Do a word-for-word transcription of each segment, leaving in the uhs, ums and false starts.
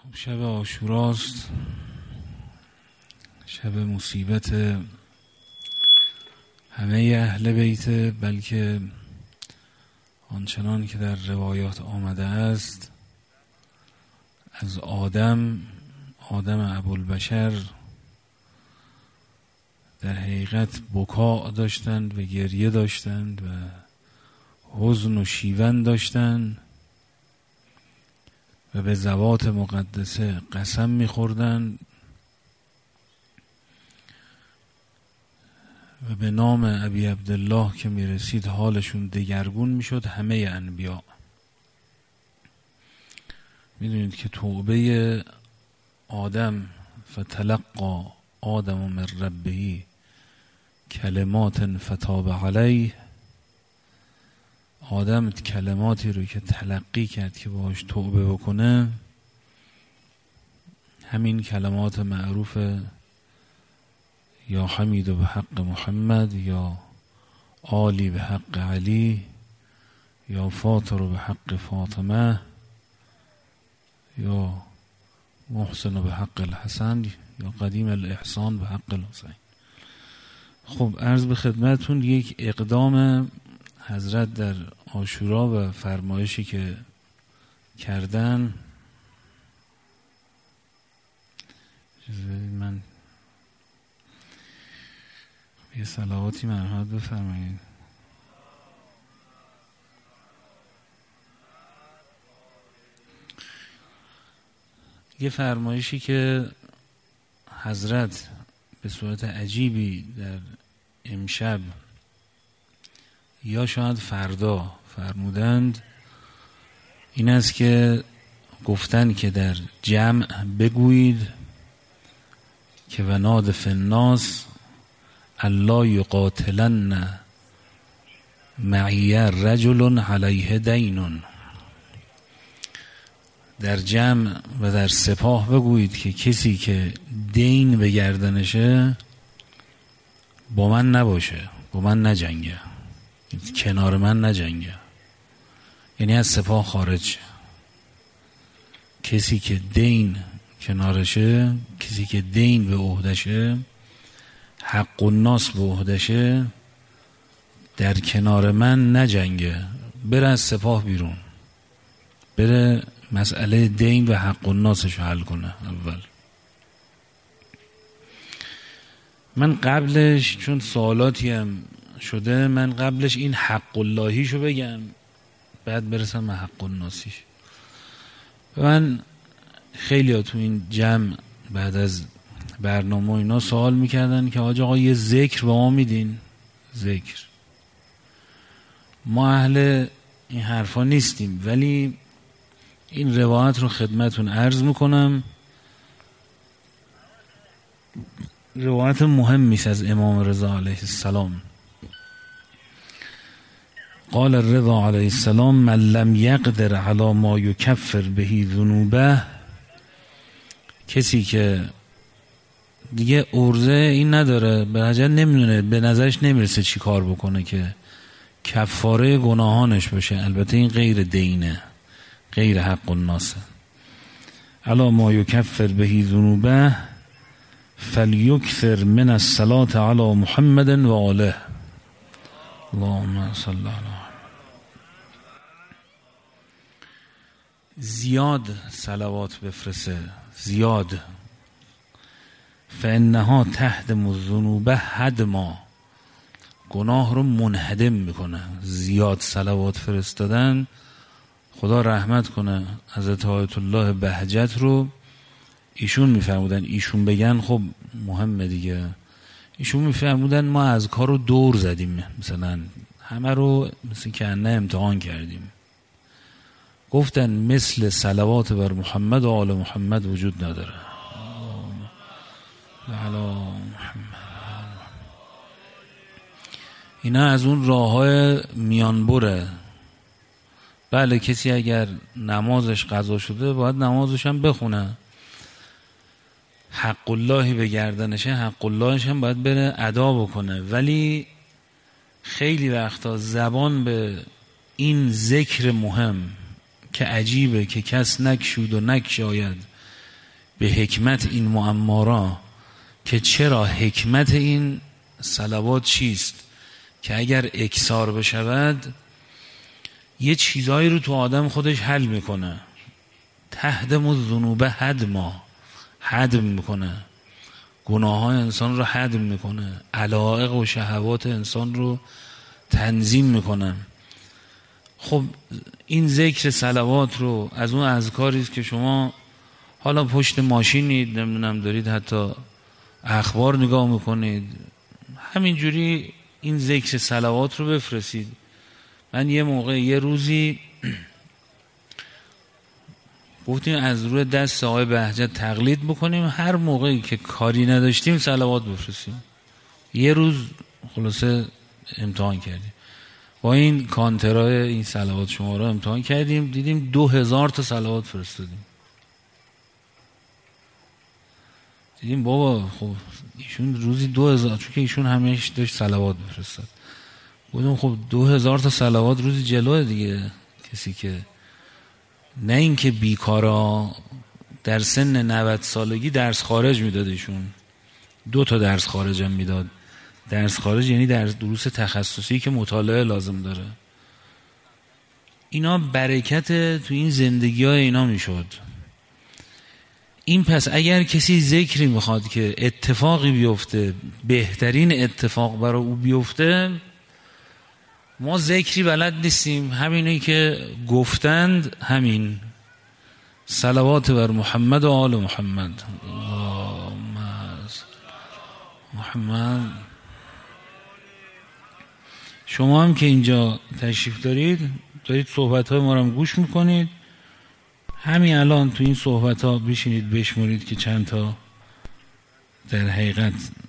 شب عاشوراست، شب مصیبت همه اهل بیت، بلکه آنچنان که در روایات آمده است از آدم آدم ابوالبشر در حقیقت بکا داشتند و گریه داشتند و حزن و شیون داشتند و به ذوات مقدسه قسم می‌خوردند و به نام ابی عبدالله که میرسید حالشون دگرگون میشد. همه انبیا میدونید که توبه آدم فتلقى آدم من ربه کلمات فتاب علیه، آدم کلماتی رو که تلقی کرد که باهاش توبه بکنه، همین کلمات معروف یا حمید به حق محمد، یا عالی به حق علی، یا فاطر به حق فاطمه، یا محسن به حق الحسن، یا قدیم الاحسان به حق الحسین. خب عرض به خدمتون یک اقدام حضرت در عاشورا و فرمایشی که کردن. من یه صلواتی مرحمت بفرمایید. یه فرمایشی که حضرت به صورت عجیبی در امشب یا شاید فردا فرمودند این است که گفتن که در جمع بگویید که وناد فی الناس الله یقاتلن معی رجل علیه دین. در جمع و در سپاه بگویید که کسی که دین به گردنشه با من نباشه، با من نجنگه، کنار من نجنگه، یعنی از سپاه خارج شه. کسی که دین کنارشه، کسی که دین به عهدشه، حق الناس به عهدشه، در کنار من نجنگه، بره از سپاه بیرون، بره مسئله دین و حق الناسش حل کنه. اول من قبلش چون سوالاتی هم شده، من قبلش این حق اللهیشو بگم بعد برسم به حق الناسیش. من خیلی ها تو این جمع بعد از برنامه اینا سوال میکردن که حاج آقا یه ذکر به ما میدین؟ ذکر ما اهل این حرفا نیستیم، ولی این روایت رو خدمتون عرض میکنم. روایت مهمی است از امام رضا علیه السلام. قال الرضا علیه السلام من لم یقدر علی ما یکفر بهی ذنوبه، کسی که دیگه ارزه این نداره، به حجت نمیدونه، به نظرش نمیرسه چی کار بکنه که کفاره گناهانش بشه، البته این غیر دینه، غیر حق الناسه، علی ما یکفر بهی ذنوبه فلیکثر من الصلاة علی محمد و آله اللهم صل علی محمد. زیاد صلوات بفرسه، زیاد. فانها تهدم الذنوب هدما، گناه رو منهدم میکنه. زیاد صلوات فرستادن، خدا رحمت کنه حضرت آیت الله بهجت رو، ایشون میفرمودن، ایشون بگن خب مهمه دیگه، ایشون میفرمودن ما از کار رو دور زدیم، مثلا همه رو مثل که نه امتحان کردیم. گفتن مثل صلوات بر محمد و آل محمد وجود نداره. اینا از اون راه های میانبره. بله کسی اگر نمازش قضا شده باید نمازش هم بخونه، حق اللهی به گردنشه، حق اللهش هم باید بره ادا بکنه، ولی خیلی وقتا زبان به این ذکر مهم که عجیبه که کس نکشود و نکشاید به حکمت این معما که چرا حکمت این صلوات چیست، که اگر اکثار بشود یه چیزایی رو تو آدم خودش حل میکنه. تهدم الذنوب هدما، هدم میکنه گناه های انسان رو، هدم میکنه علایق و شهوات انسان رو تنظیم میکنه. خب این ذکر صلوات رو از اون اذکاری است که شما حالا پشت ماشینید، نمیدونم دارید حتی اخبار نگاه میکنید، همینجوری این ذکر صلوات رو بفرستید. من یه موقع یه روزی گفتیم از روی دست آقای بهجت تقلید بکنیم، هر موقعی که کاری نداشتیم صلوات بفرستیم. یه روز خلاصه امتحان کردیم با این کانترای این صلوات شما رو امتحان کردیم، دیدیم دو هزار تا صلوات فرستادیم. دیدیم بابا خب ایشون روزی دو هزار، چون که ایشون همیشه داشت صلوات بفرستاد، بودم خب دو هزار تا صلوات روزی جلوه دیگه. کسی که نه این که بیکارا در سن نود سالگی درس خارج میداد، ایشون دو تا درس خارج هم میداد. درس خارج یعنی درس دروس تخصصی که مطالعه لازم داره. اینا برکت تو این زندگی های اینا میشد. این پس اگر کسی ذکری میخواد که اتفاقی بیفته، بهترین اتفاق برای او بیفته، ما ذکری بلد نیستیم، همینی که گفتند همین صلوات بر محمد و آل محمد. اللهم محمد. شما هم که اینجا تشریف دارید، دارید صحبت های ما رو هم گوش میکنید، همین الان تو این صحبت ها بشینید بشمرید که چند تا در حقیقت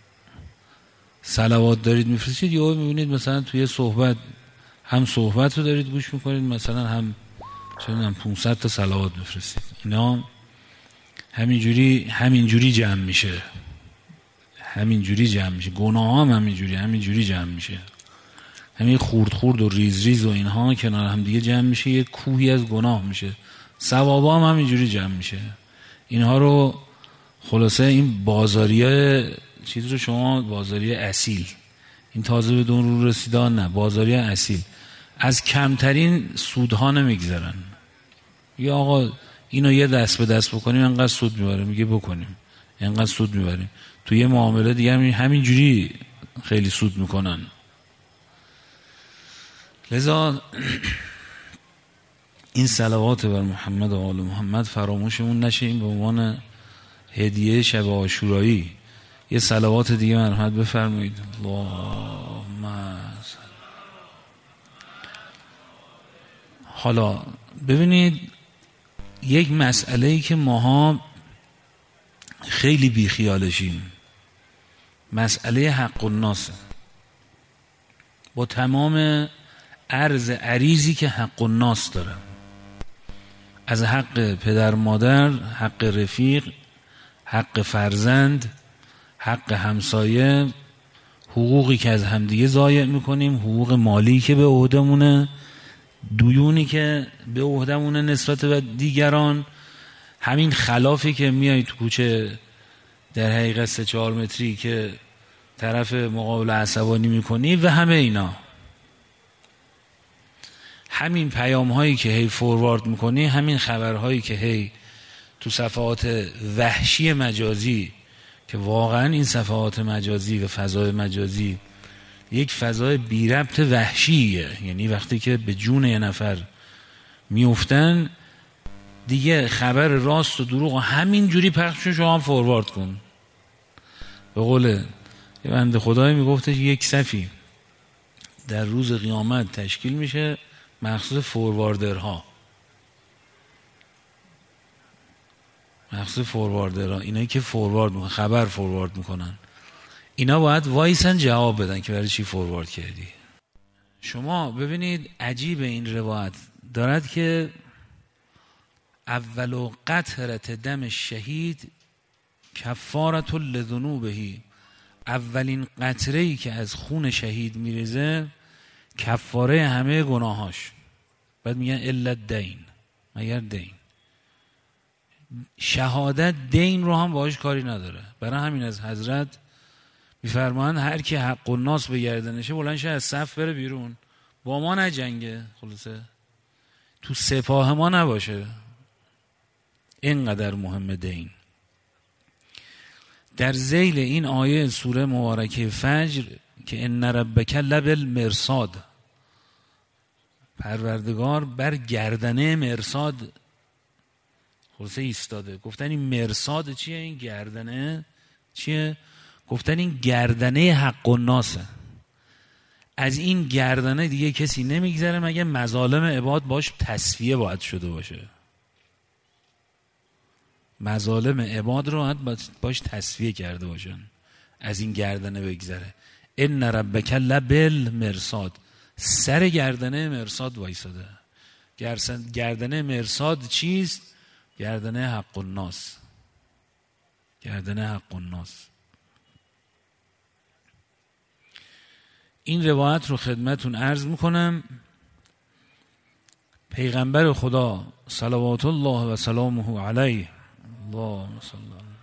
صلوات دارید میفرستید. یا میبینید مثلا توی صحبت هم صحبت رو دارید گوش میکنید، مثلا هم چون پانصد تا صلوات بفرستید. اینا همینجوری همینجوری جمع میشه، همینجوری جمع میشه. گناه هم همینجوری همینجوری جمع میشه. همین خورد خورد و ریز ریز و اینها کنار هم دیگه جمع میشه، یه کوهی از گناه میشه. ثوابا هم همینجوری جمع میشه. اینها رو خلاصه این بازاریای چیز رو شما بازاری اصیل، این تازه به دون رو رسیدان نه، بازاری اصیل از کمترین سودها نمیگذرن. یا آقا اینو یه دست به دست بکنیم انقدر سود میبره، میگه بکنیم انقدر سود میبریم. تو یه معامله دیگه همینجوری خیلی سود میکنن. لذا این صلوات بر محمد و آل محمد فراموشمون نشه. این به عنوان هدیه شب عاشورایی یه صلوات دیگه مرحمت بفرمایید. اللهم. حالا ببینید یک مسئله‌ای که ماها خیلی بیخیالشیم، مسئله حق الناس، با تمام عرض عریضی که حق الناس داره، از حق پدر مادر، حق رفیق، حق فرزند، حق همسایه، حقوقی که از همدیگه ضایع میکنیم، حقوق مالی که به عهدمونه، دیونی که به عهدمونه نسبت به دیگران، همین خلافی که میای تو کوچه در حقیقت سه چهار متری که طرف مقابل عصبانی میکنی و همه اینا، همین پیام هایی که هی فوروارد میکنی، همین خبرهایی که هی تو صفحات وحشی مجازی، که واقعا این صفحات مجازی و فضای مجازی یک فضای بی ربط وحشیه، یعنی وقتی که به جون یه نفر میفتن دیگه خبر راست و دروغ همین جوری پخش شو هم فوروارد کن. به قول یه بنده خدایی میگفتش یک صفی در روز قیامت تشکیل میشه مخصوص فورواردرها، مخصوص فورواردرها، اینایی که فوروارد میکنن، خبر فوروارد میکنن، اینا باید وایسن جواب بدن که برای چی فوروارد کردی. شما ببینید عجیب این روایت دارد که اول قطرة دم شهید کفارة لذنوبه، اولین قطره‌ای که از خون شهید میریزه کفاره همه گناهاش. بعد میگن الا الدین، مگر دین. شهادت دین رو هم باهاش کاری نداره. برای همین از حضرت میفرمایند هر کی حق الناس به گردنشه بلند شه از صف بره بیرون، با ما نجنگه، خلاصه تو سپاه ما نباشه. اینقدر مهمه دین. در ذیل این آیه سوره مبارکه فجر که ان ربک لبالمرصاد، پروردگار بر گردنه مرصاد خلاصه ایستاده. گفتن این مرصاد چیه؟ این گردنه چیه؟ گفتن این گردنه حق الناسه. از این گردنه دیگه کسی نمیگذره مگه مظالم عباد باش تصفیه باید شده باشه. مظالم عباد رو باید باش تصفیه کرده باشن، از این گردنه بگذره. ان ربک لبالمرصاد، سر گردنه مرصاد وایساده. گردنه مرصاد چیست؟ گردنه حق الناس، گردنه حق الناس. این روایت رو خدمتون عرض میکنم. پیغمبر خدا صلوات الله و سلامه علیه، اللهم صل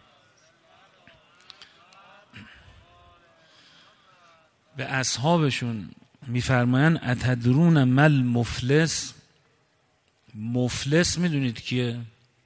به اصحابشون میفرمایند اتدرون مل مفلس؟ مفلس میدونید کیه؟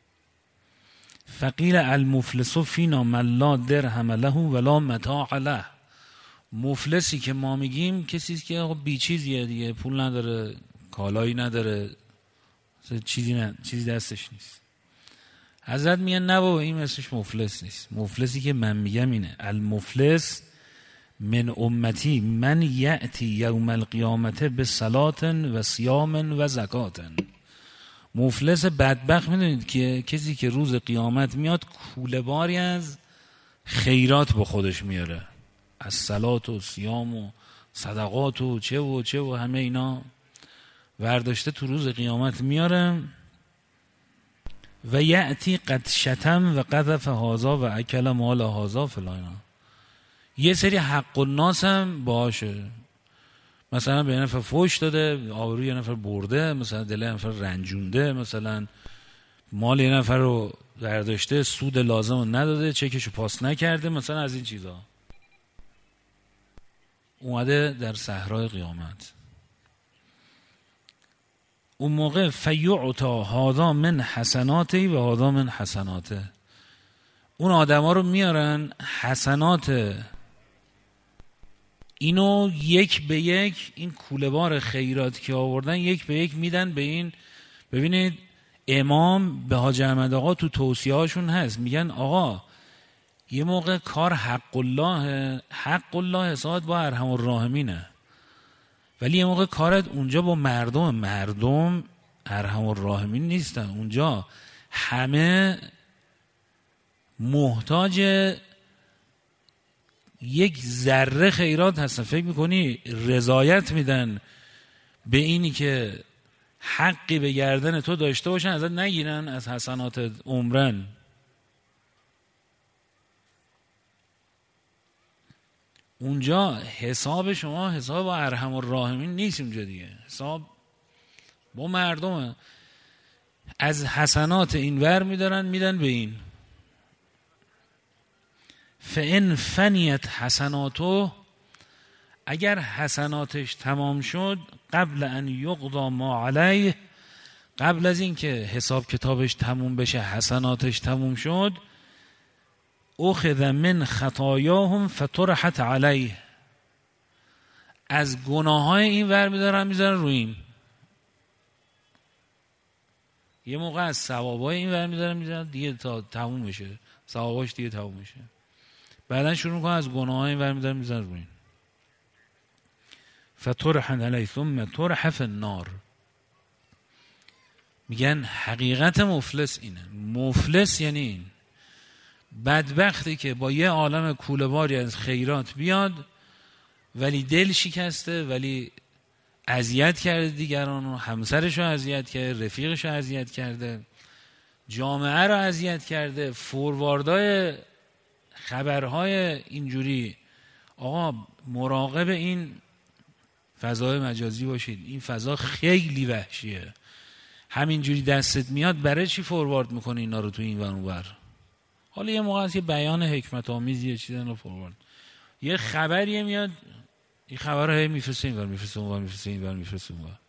فقیل المفلس فینا من لا درهم له ولا متاع له. مفلسی که ما میگیم کسی که بی چیزیه دیگه، پول نداره، کالایی نداره، چیزی نه، چیزی دستش نیست. حضرت میگن نه بابا این مثلش مفلس نیست. مفلسی که من میگم اینه، المفلس من امتی من یأتی یوم القیامت به صلات و صیام و زکات. مفلس بدبخت میدونید که کسی که روز قیامت میاد کوله باری از خیرات با خودش میاره، از صلات و صیام و صدقات و چه و چه و همه اینا ورداشته تو روز قیامت میاره. و یأتی قد شتم و قذف هازا و اکل مال هازا فلان. یه سری حق الناس هم باشه، مثلا به یه نفر فوش داده، آبروی یه نفر برده، مثلا دل یه نفر رنجونده، مثلا مال یه نفر رو برداشته، سود لازم رو نداده، چکشو پاس نکرده، مثلا از این چیزا اومده در صحرای قیامت. اون موقع فیعطا هذا من حسناتی و هذا من حسناته. اون آدما رو میارن حسنات اینو یک به یک، این کوله‌بار خیرات که آوردن یک به یک میدن به این. ببینید امام به حاج احمد آقا تو توصیه هاشون هست، میگن آقا یه موقع کار حق الله، حق الله حسابت با ارحم الراحمینه، ولی یه موقع کارت اونجا با مردم، مردم ارحم الراحمین نیستن، اونجا همه محتاج یک ذره خیرات هستن. فکر میکنی رضایت میدن به اینی که حقی به گردن تو داشته باشن ازت نگیرن، از حسنات عمرن؟ اونجا حساب شما حساب با ارحم الراحمین نیست، اونجا دیگه حساب با مردمه. از حسنات این ور میدارن میدن به این. فان فنیت حسناتو، اگر حسناتش تمام شد، قبل ان یقضا ما علیه، قبل از این که حساب کتابش تموم بشه حسناتش تموم شد، اخذ من خطایاهم فطرحت علیه، از گناههای این ور میدارن میذارن روی این. یه موقع از ثوابای این ور میدارن میذارن دیگه تا تموم بشه، ثواباش دیگه تموم بشه، بعدن شروع میکنن از گناههای این ور میدارن میذارن روی این. فطرحت علیه ثم طرح فی النار. میگن حقیقت مفلس اینه. مفلس یعنی این بدبختی که با یه عالم کوله‌باری از خیرات بیاد ولی دل شکسته، ولی اذیت کرده دیگران رو، همسرش رو اذیت کرده، رفیقش رو اذیت کرده، جامعه رو اذیت کرده، فورواردای خبرهای اینجوری. آقا مراقب این فضای مجازی باشید، این فضا خیلی وحشیه. همینجوری دستت میاد برای چی فوروارد میکنی اینا رو تو این ور اونور؟ حالا یه موقع هست یه بیان حکمت آمیز یه چیزی رو فوروارد، یه خبریه میاد این خبر رو هی میفرسته اینور میفرسته اونور میفرسته اینور میفرسته اونور.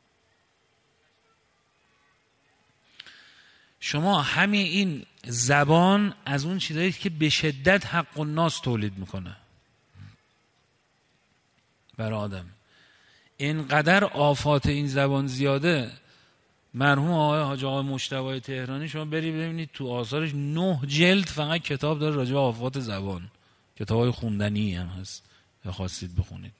شما همین این زبان از اون چیزایی که به شدت حق الناس تولید میکنه برای آدم. اینقدر آفات این زبان زیاده. مرحوم آقای حاج آقای مجتبی تهرانی شما برید ببینید تو آثارش نه جلد فقط کتاب داره راجع به آفات زبان، کتابای خوندنی هم هست یا خواستید بخونید.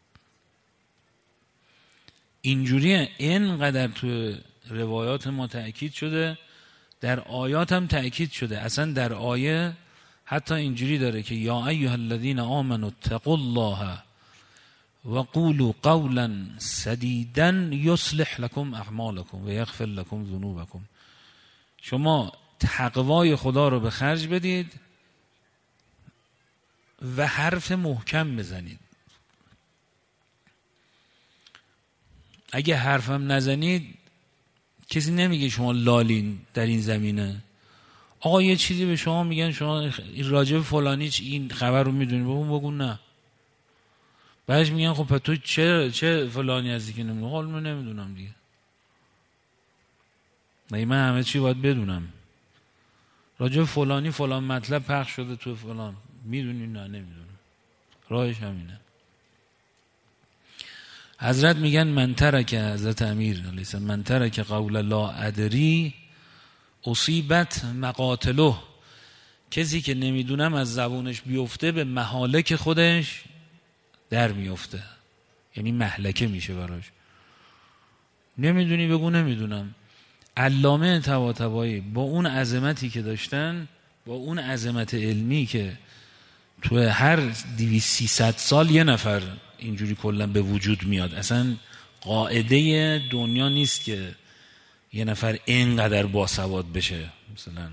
اینجوریه، اینقدر تو روایات ما تأکید شده، در آیات هم تأکید شده. اصلا در آیه حتی اینجوری داره که یا ایها الذین آمنوا اتقوا الله و قولوا قولا سدیدا یصلح لكم اعمالکم و یغفر لكم ذنوبکم. شما تقوای خدا رو به خرج بدید و حرف محکم بزنید. اگه حرفم نزنید کسی نمیگه شما لالین در این زمینه. آقا یه چیزی به شما میگن شما راجب فلانی این خبر رو میدونی، بگو بگو نه. بعدش میگن خب پس تو چه چه فلانی هستی که نمیدونم. حالا من نمیدونم دیگه. نه من همه چی باید بدونم. راجب فلانی فلان مطلب پخش شده تو فلان، میدونی؟ نه نمیدونم. راهش همینه. حضرت میگن من ترک، حضرت امیر علیه السلام، من ترک قول لا ادری اصیبت مقاتله. کسی که نمیدونم از زبونش بیفته به مهالک خودش در میفته، یعنی مهلکه میشه براش. نمیدونی بگو نمیدونم. علامه طباطبایی با اون عظمتی که داشتن، با اون عظمت علمی که تو هر دویست سیصد سال یه نفر اینجوری کلا به وجود میاد، اصلا قاعده دنیا نیست که یه نفر اینقدر باسواد بشه. مثلا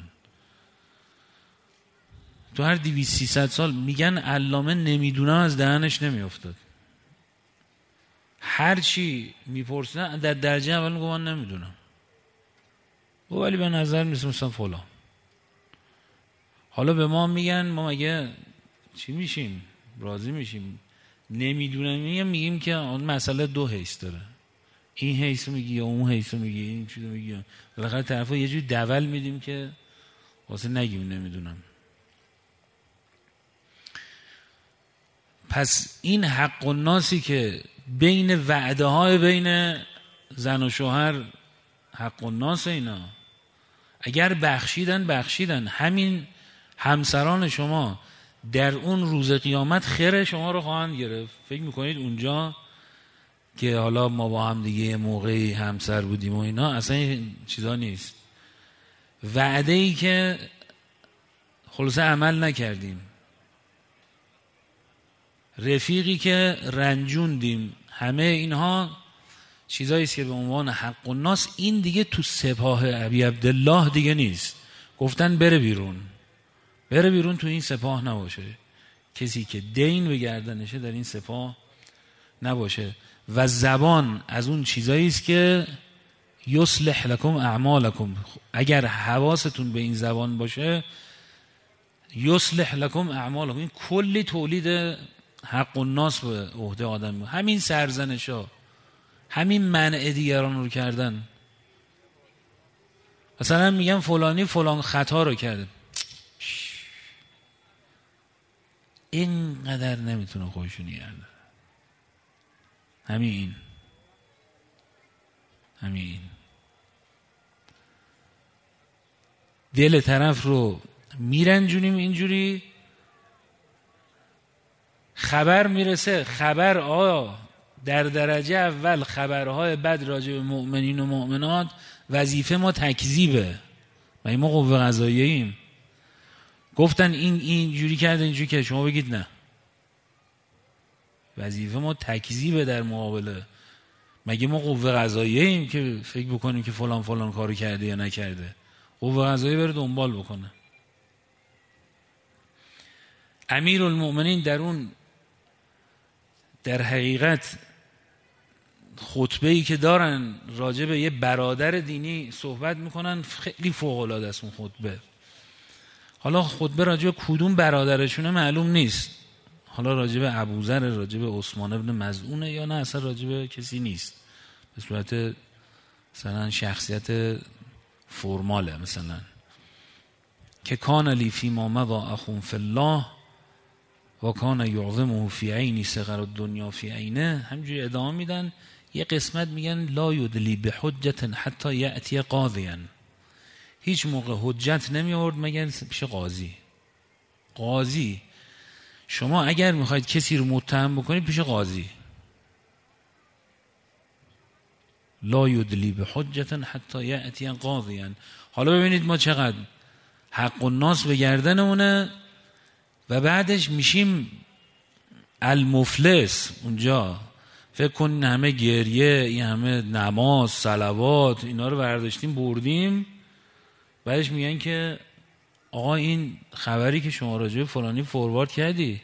تو هر دویست سیصد سال میگن علامه نمیدونم از دهنش نمیافتاد. هر چی میپرسن در درجه اول میگه من نمیدونم، ولی به نظر میسه مثلا فلان. حالا به ما میگن ما مگه چی میشیم؟ راضی میشیم؟ نمیدونم میگم میگیم که اون مسئله دو حیث داره، این حیث میگی یا اون حیث میگی، این چیزو میگی. بالاخره طرفا یه جوری دول میدیم که واسه نگیم نمیدونم. پس این حق الناسی که بین وعده های بین زن و شوهر حق الناس، اینا اگر بخشیدن بخشیدن، همین همسران شما در اون روز قیامت خیر شما رو خواهند گرفت. فکر میکنید اونجا که حالا ما با هم دیگه یه موقعی همسر بودیم و اینا، اصلا این چیزا نیست. وعده ای که خلاصه عمل نکردیم، رفیقی که رنجوندیم، همه اینها چیزایی است که به عنوان حق الناس. این دیگه تو سپاه ابی عبدالله دیگه نیست. گفتن بره بیرون، بره بیرون، تو این سپاه نباشه. کسی که دین به گردنشه در این سپاه نباشه. و زبان از اون چیزایی است که یصلح لکم اعمالکم. اگر حواستون به این زبان باشه، یصلح لکم اعمالکم، این کلی تولید حق الناس به عهده آدم. همین سرزنشا، همین منع دیگران رو کردن. مثلا میگن فلانی فلان خطا رو کرده، اینقدر نمیتونه خودشو نگه داره. همین همین دل طرف رو میرنجونیم اینجوری. خبر میرسه، خبر آه در درجه اول خبرهای بد راجع به مؤمنین و مؤمنات، وظیفه ما تکذیبه و ما قوه قضاییه ایم. گفتن این اینجوری کرده اینجوری که شما بگید نه. وظیفه ما تکذیبه در مقابله. مگه ما قوه قضاییه ایم که فکر بکنیم که فلان فلان کارو کرده یا نکرده؟ قوه قضاییه بره دنبال بکنه. امیرالمؤمنین در اون در حقیقت خطبه‌ای که دارن راجع به یه برادر دینی صحبت میکنن، خیلی فوق‌العاده است اون خطبه. حالا خطبه راجع به کدوم برادرشونه معلوم نیست، حالا راجع به ابوذر، راجع به عثمان ابن مظعون، یا نه اصلا راجع به کسی نیست، به صورت مثلا شخصیت فرماله، مثلا که کان لی فی ما مضی اخون فی الله و کان یعظمه فی عینی صغر الدنیا فی عینه. همینجوری ادامه میدن. یه قسمت میگن لا یدلی بحجت حتی یأتی قاضیا، هیچ موقع حجت نمی آورد مگر پیش قاضی. قاضی شما اگر میخواید کسی رو متهم بکنید پیش قاضی. لا یدلی بحجت حتی یأتی قاضیا. حالا ببینید ما چقدر حق الناس به گردنمونه و بعدش میشیم المفلس. اونجا فکر کنین همه گریه، این همه نماز، صلوات، اینا رو برداشتیم بردیم، بعدش میگن که آقا این خبری که شما راجع به فلانی فوروارد کردی،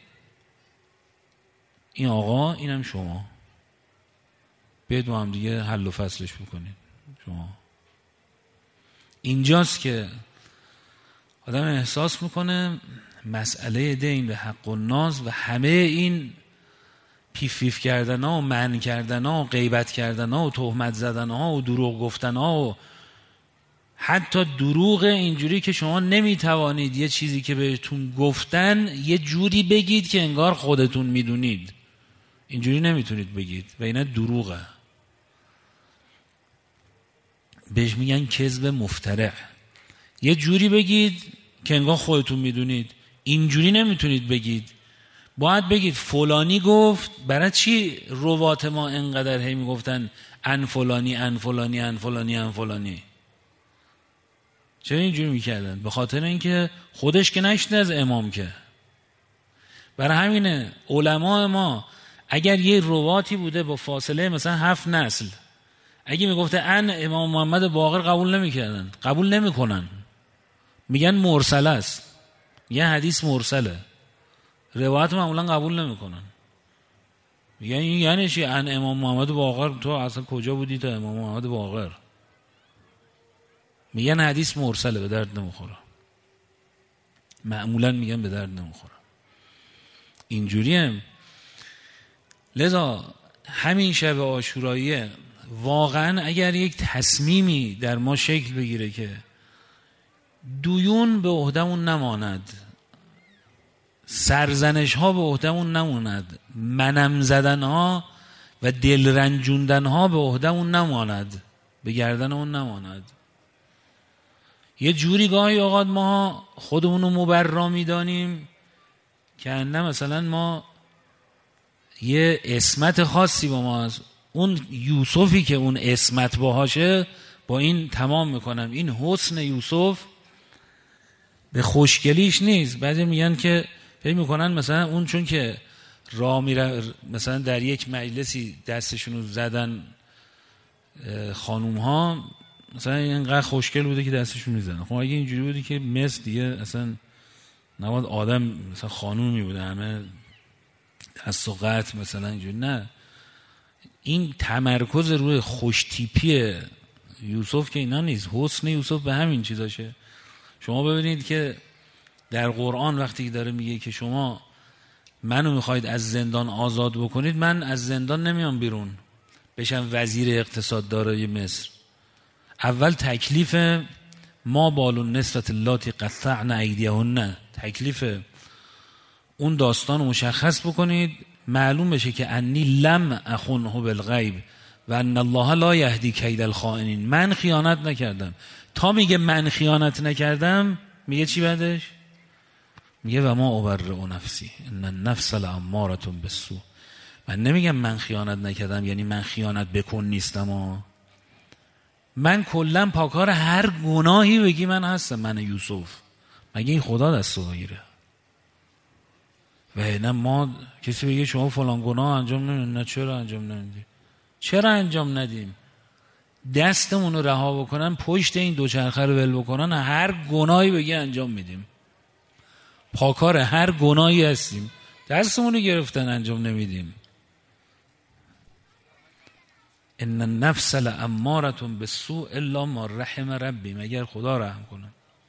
این آقا اینم شما، بیاید با هم دیگه حل و فصلش بکنید. شما اینجاست که آدم احساس میکنه مسئله دین به حق الناس و همه این پیف پیف کردن ها و منع کردن ها و غیبت کردن ها و تهمت زدن ها و دروغ گفتن ها و حتی دروغ اینجوری که شما نمیتوانید یه چیزی که بهتون گفتن یه جوری بگید که انگار خودتون میدونید، اینجوری نمیتونید بگید و اینا دروغه. بهش میگن کذب مفترع. یه جوری بگید که انگار خودتون میدونید، اینجوری نمیتونید بگید. باید بگید فلانی گفت. برای چی روات ما انقدر هی میگفتن ان فلانی ان فلانی ان فلانی ان فلانی؟ چرا اینجوری میکردن؟ به خاطر اینکه خودش که نشنیده از امام که. برای همینه علماء ما اگر یه رواتی بوده با فاصله مثلا هفت نسل، اگه میگفته ان امام محمد باقر قبول نمیکردن، قبول نمیکنن، میگن مرسل است، یه حدیث مرسله، روایت معمولا قبول نمیکنن. میگن این یعنی چی؟ ان امام محمد باقر، تو اصلا کجا بودی تا امام محمد باقر؟ میگن حدیث مرسله، به درد نمیخوره. معمولا میگن به درد نمیخوره. اینجوری هم. لذا همین شب عاشورایی واقعا اگر یک تصمیمی در ما شکل بگیره که دویون به عهدمون نماند، سرزنش ها به عهدمون نماند، منم زدن ها و دل رنجوندن ها به عهدمون نماند، به گردنمون نماند، یه جوری گاهی اوقات ما خودمونو مبرا میدانیم که نه مثلا ما یه اسمت خاصی با ما هست، اون یوسفی که اون اسمت باهاشه با این تمام میکنم. این حسن یوسف به خوشگلیش نیست. بعضی میگن که فکر میکنن مثلا اون چون که راه میره مثلا در یک مجلسی دستشونو زدن خانوم ها، مثلا اینقدر خوشگل بوده که دستشون میزنن. خب اگه اینجوری بودی که مثل دیگه اصلا نباید آدم مثلا خانومی بوده همه دست و قطع مثلا اینجوری. نه، این تمرکز روی خوشتیپی یوسف که اینا نیست. حسن یوسف به همین چیزاشه. شما ببینید که در قرآن وقتی داره میگه که شما منو میخواید از زندان آزاد بکنید، من از زندان نمیام بیرون بشم وزیر اقتصاد دارای مصر. اول تکلیف ما بالو نسبت اللاتی قطعن ایدیهن، تکلیف اون داستان مشخص بکنید، معلوم بشه که انی لم اخونه بالغیب و ان الله لا یهدی کید الخائنین. من خیانت نکردم. تا میگه من خیانت نکردم میگه چی بعدش؟ میگه و ما ابرئ نفسی ان النفس لاماره بالسوء. من نمیگم من خیانت نکردم یعنی من خیانت بکن نیستم ها. من کلا پاکار هر گناهی بگی من هستم، من یوسف. مگه این خدا دست رو بگیره؟ و نه ما کسی بگه شما فلان گناه انجام نمیدید، نه چرا انجام نمیدید؟ چرا انجام ندیم؟ دستمون رو رها بکنن، پشت این دوچرخه رو ول بکنن، هر گناهی بگه انجام میدیم. پاکار هر گناهی هستیم، دستمون رو گرفتن انجام نمیدیم. ان النفس لاماره بالسوء الا ما رحم ربی، مگر خدا رحم کنه.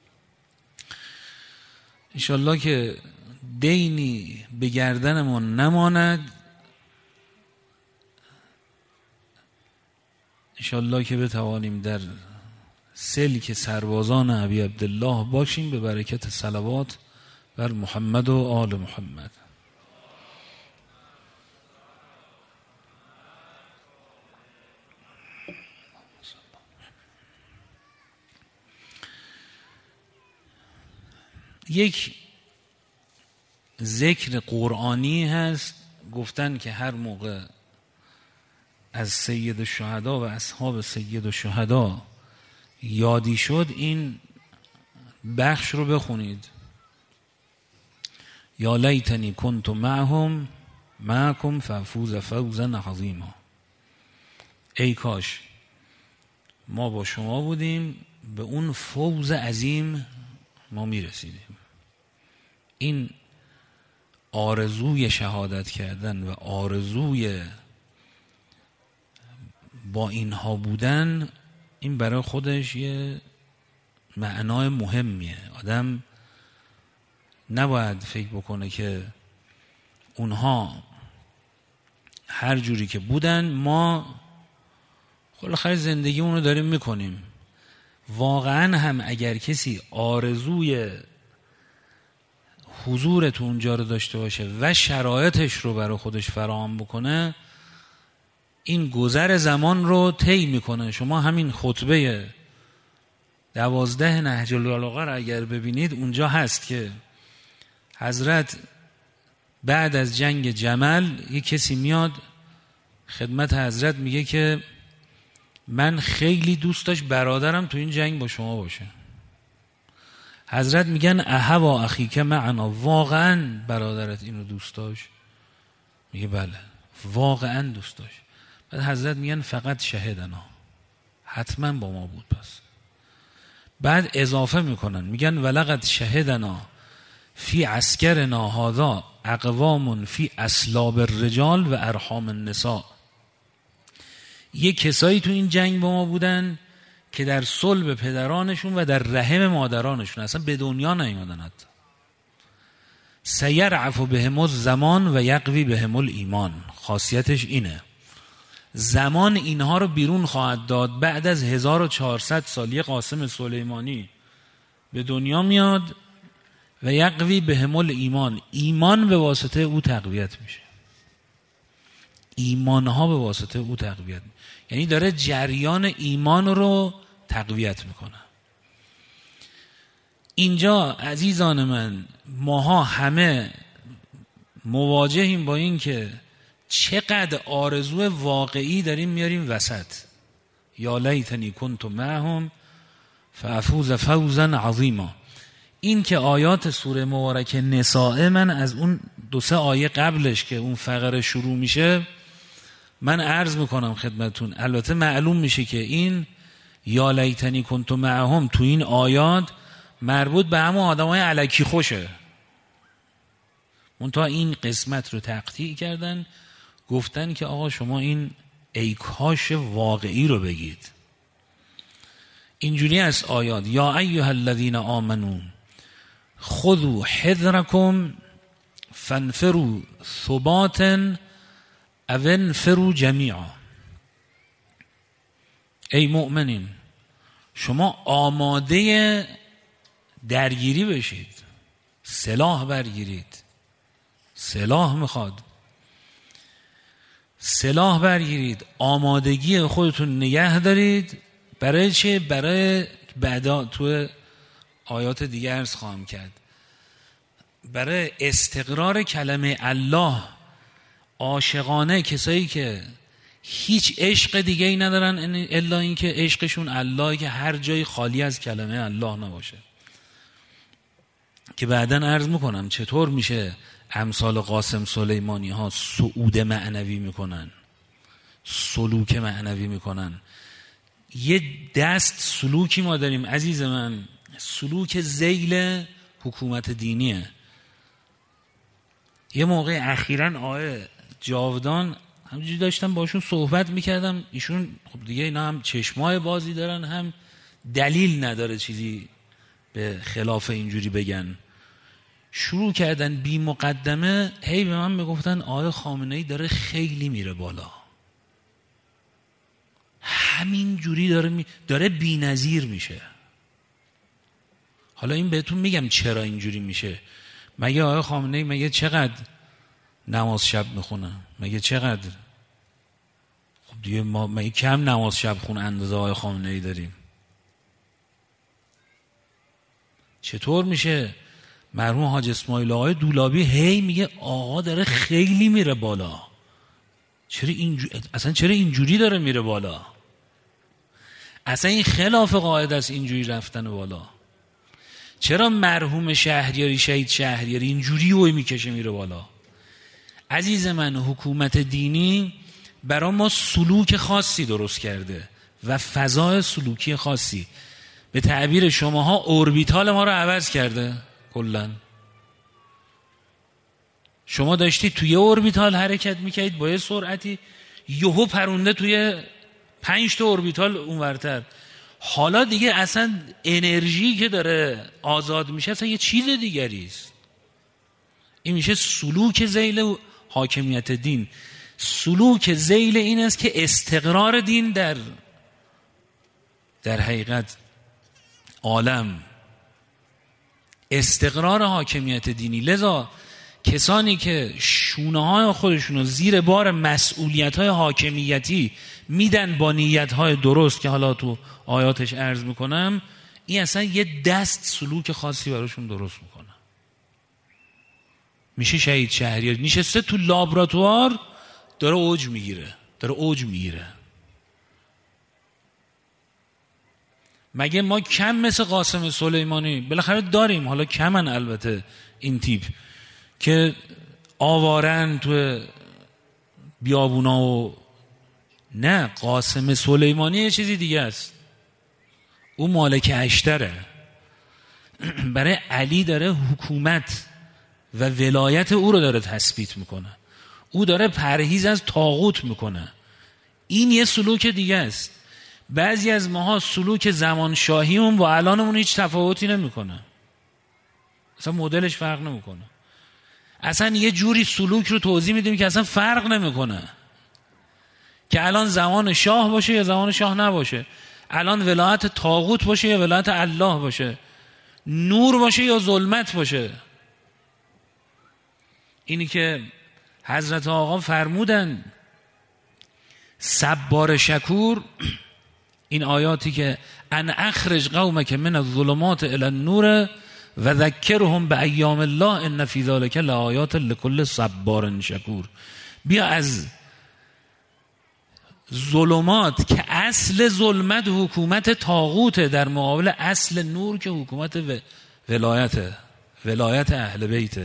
انشالله که دینی به گردنمون نماند، انشالله که بتوانیم در سلک سربازان ابی عبدالله باشیم به برکت صلوات بر محمد و آل محمد. یک ذکر قرآنی هست، گفتن که هر موقع از سید الشهدا و اصحاب سید الشهدا یادی شد این بخش رو بخونید. یا لیتنی کنت معهم معکم فافوز فوزا عظیما. ای کاش ما با شما بودیم به اون فوز عظیم ما میرسیدیم. این آرزوی شهادت کردن و آرزوی با اینها بودن، این برای خودش یه معنای مهمیه. آدم نباید فکر بکنه که اونها هر جوری که بودن ما خلاصه زندگی اونو داریم میکنیم. واقعا هم اگر کسی آرزوی حضور تو اونجا رو داشته باشه و شرایطش رو برای خودش فراهم بکنه، این گذر زمان رو طی میکنه. شما همین خطبه دوازده نهج البلاغه رو اگر ببینید، اونجا هست که حضرت بعد از جنگ جمل یک کسی میاد خدمت حضرت میگه که من خیلی دوست داشت برادرم تو این جنگ با شما باشه. حضرت میگن اهوا اخیک معنا، واقعا برادرت اینو دوست داشت؟ میگه بله واقعا دوست داشت. بعد حضرت میگن فقط شهدنا، حتما با ما بود. پس بعد اضافه میکنن میگن ولقد شهدنا فی عسکرنا هذا اقوام فی اسلاب الرجال و ارحام النساء. یه کسایی تو این جنگ با ما بودن که در صلب پدرانشون و در رحم مادرانشون اصلا به دنیا نیومدن. حتی سیرعف بهم الزمان و یقوی بهم الایمان، خاصیتش اینه زمان اینها رو بیرون خواهد داد. بعد از هزار و چهارصد سال یه قاسم سلیمانی به دنیا میاد و یقوی بهم الایمان، ایمان به واسطه او تقویت میشه. ایمان ها به واسطه او تقویت میشه، یعنی داره جریان ایمان رو تقویت میکنه. اینجا عزیزان من ماها همه مواجهیم با این که چقدر آرزو واقعی داریم میاریم وسط. یا لیتنی کنت معهم فافوز فوزا عظیما. این که آیات سوره مبارکه نساء، من از اون دو سه آیه قبلش که اون فقره شروع میشه من عرض میکنم خدمتون، البته معلوم میشه که این یا لیتنی کنت معهم تو این آیات مربوط به همون آدمای الکی خوشه. منتها این قسمت رو تقطیع کردن، گفتن که آقا شما این ای کاش واقعی رو بگید. اینجوری از آیات یا ایها الذین آمنو خذوا حذرکم فانفروا ثبات او انفروا جمیعا. ای مؤمنین شما آماده درگیری بشید، سلاح برگیرید. سلاح میخواد، سلاح برگیرید، آمادگی خودتون نگه دارید. برای چه؟ برای بعدا تو آیات دیگه عرض خواهم کرد، برای استقرار کلمه الله. عاشقانه کسایی که هیچ عشق دیگه ای ندارن الا این که عشقشون الله، که هر جای خالی از کلمه الله نباشه. که بعداً عرض میکنم چطور میشه امثال قاسم سلیمانی ها صعود معنوی میکنن، سلوک معنوی میکنن. یه دست سلوکی ما داریم عزیز من، سلوک ذیل حکومت دینیه. یه موقع اخیراً آقای جاودان همینجوری داشتم باشون صحبت میکردم، ایشون خب دیگه اینا هم چشمای بازی دارن، هم دلیل نداره چیزی به خلاف اینجوری بگن. شروع کردن بی مقدمه هی به من میگفتن آقای خامنه‌ای داره خیلی میره بالا، همین جوری داره می... داره بی‌نظیر میشه. حالا این بهتون میگم چرا اینجوری میشه. مگه آقای خامنه‌ای مگه چقدر نماز شب میخونه؟ مگه چقدر؟ خب دیگه ما مگه کم نماز شب خون اندازه آقای خامنه‌ای داریم؟ چطور میشه مرحوم حاج اسماعیل آقای دولابی هی میگه آقا داره خیلی میره بالا؟ چرا اینجوری؟ اصلا چرا اینجوری داره میره بالا؟ اصلا این خلاف قاعده است اینجوری رفتن بالا. چرا مرحوم شهریاری شهید شهریاری اینجوری اوی میکشه میره بالا؟ عزیز من، حکومت دینی برای ما سلوک خاصی درست کرده و فضای سلوکی خاصی. به تعبیر شماها اوربیتال ما رو عوض کرده کلاً. شما داشتید توی اوربیتال حرکت میکردید با یه سرعتی، یهو پرونده توی پنج تا اوربیتال اونورتر. حالا دیگه اصلا انرژی که داره آزاد میشه اصلا یه چیز دیگری است. این میشه سلوک ذیل حاکمیت دین. سلوک ذیل این است که استقرار دین در در حقیقت عالم، استقرار حاکمیت دینی. لذا کسانی که شونه های خودشون رو زیر بار مسئولیت های حاکمیتی میدن با نیت های درست که حالا تو آیاتش عرض میکنم، این اصلا یه دست سلوک خاصی براشون درست میکنه. میشه شهید شهریاری نشسته تو لابراتوار داره اوج میگیره، داره اوج میگیره. مگه ما کم مثل قاسم سلیمانی بالاخره داریم؟ حالا کمن البته این تیپ که آوارن تو بیابونا و نه. قاسم سلیمانی یه چیزی دیگه است، او مالک اشتره. برای علی داره حکومت و ولایت او رو داره تثبیت میکنه، او داره پرهیز از طاغوت میکنه. این یه سلوک دیگه است. بعضی از ماها سلوک زمان شاهیمون با الانمون هیچ تفاوتی نمیکنه، اصلا مدلش فرق نمیکنه. اصلا یه جوری سلوک رو توضیح میدیم که اصلا فرق نمیکنه که الان زمان شاه باشه یا زمان شاه نباشه، الان ولایت طاغوت باشه یا ولایت الله باشه، نور باشه یا ظلمت باشه. اینی که حضرت آقا فرمودن صبار شکور، این آیاتی که ان اخرج قومک من الظلمات الی النور و ذکرهم به ایام الله ان فی ذلک لآیات لکل صبار شکور. بیا از ظلمات که اصل ظلمت حکومت طاغوت در مقابل اصل نور که حکومت ولایت ولایت اهل بیت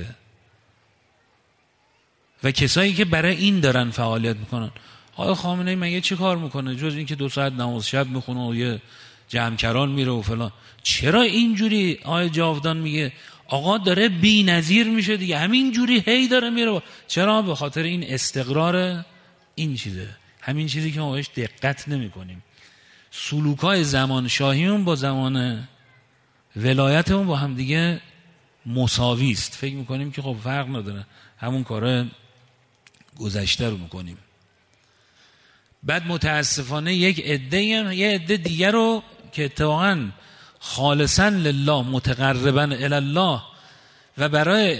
و کسایی که برای این دارن فعالیت میکنن. آقای خامنه‌ای مگه چه کار میکنه جز اینکه دو ساعت نماز شب میخونه و یه جمعکران میره و فلان؟ چرا اینجوری آقای جاودان میگه آقا داره بی نظیر میشه دیگه، همین جوری هی داره میره؟ چرا؟ به خاطر این استقرار این چیزه، همین چیزی که ما بهش دقت نمی کنیم. سلوکای زمان شاهیمون با زمان ولایتمون با هم دیگه مساوی است. فکر میکنیم که خب فرق نداره، همون کاره گذشته رو میکنیم. بعد متاسفانه یک عده یه عده دیگر رو که اتفاقاً خالصاً لله متقرباً الی الله و برای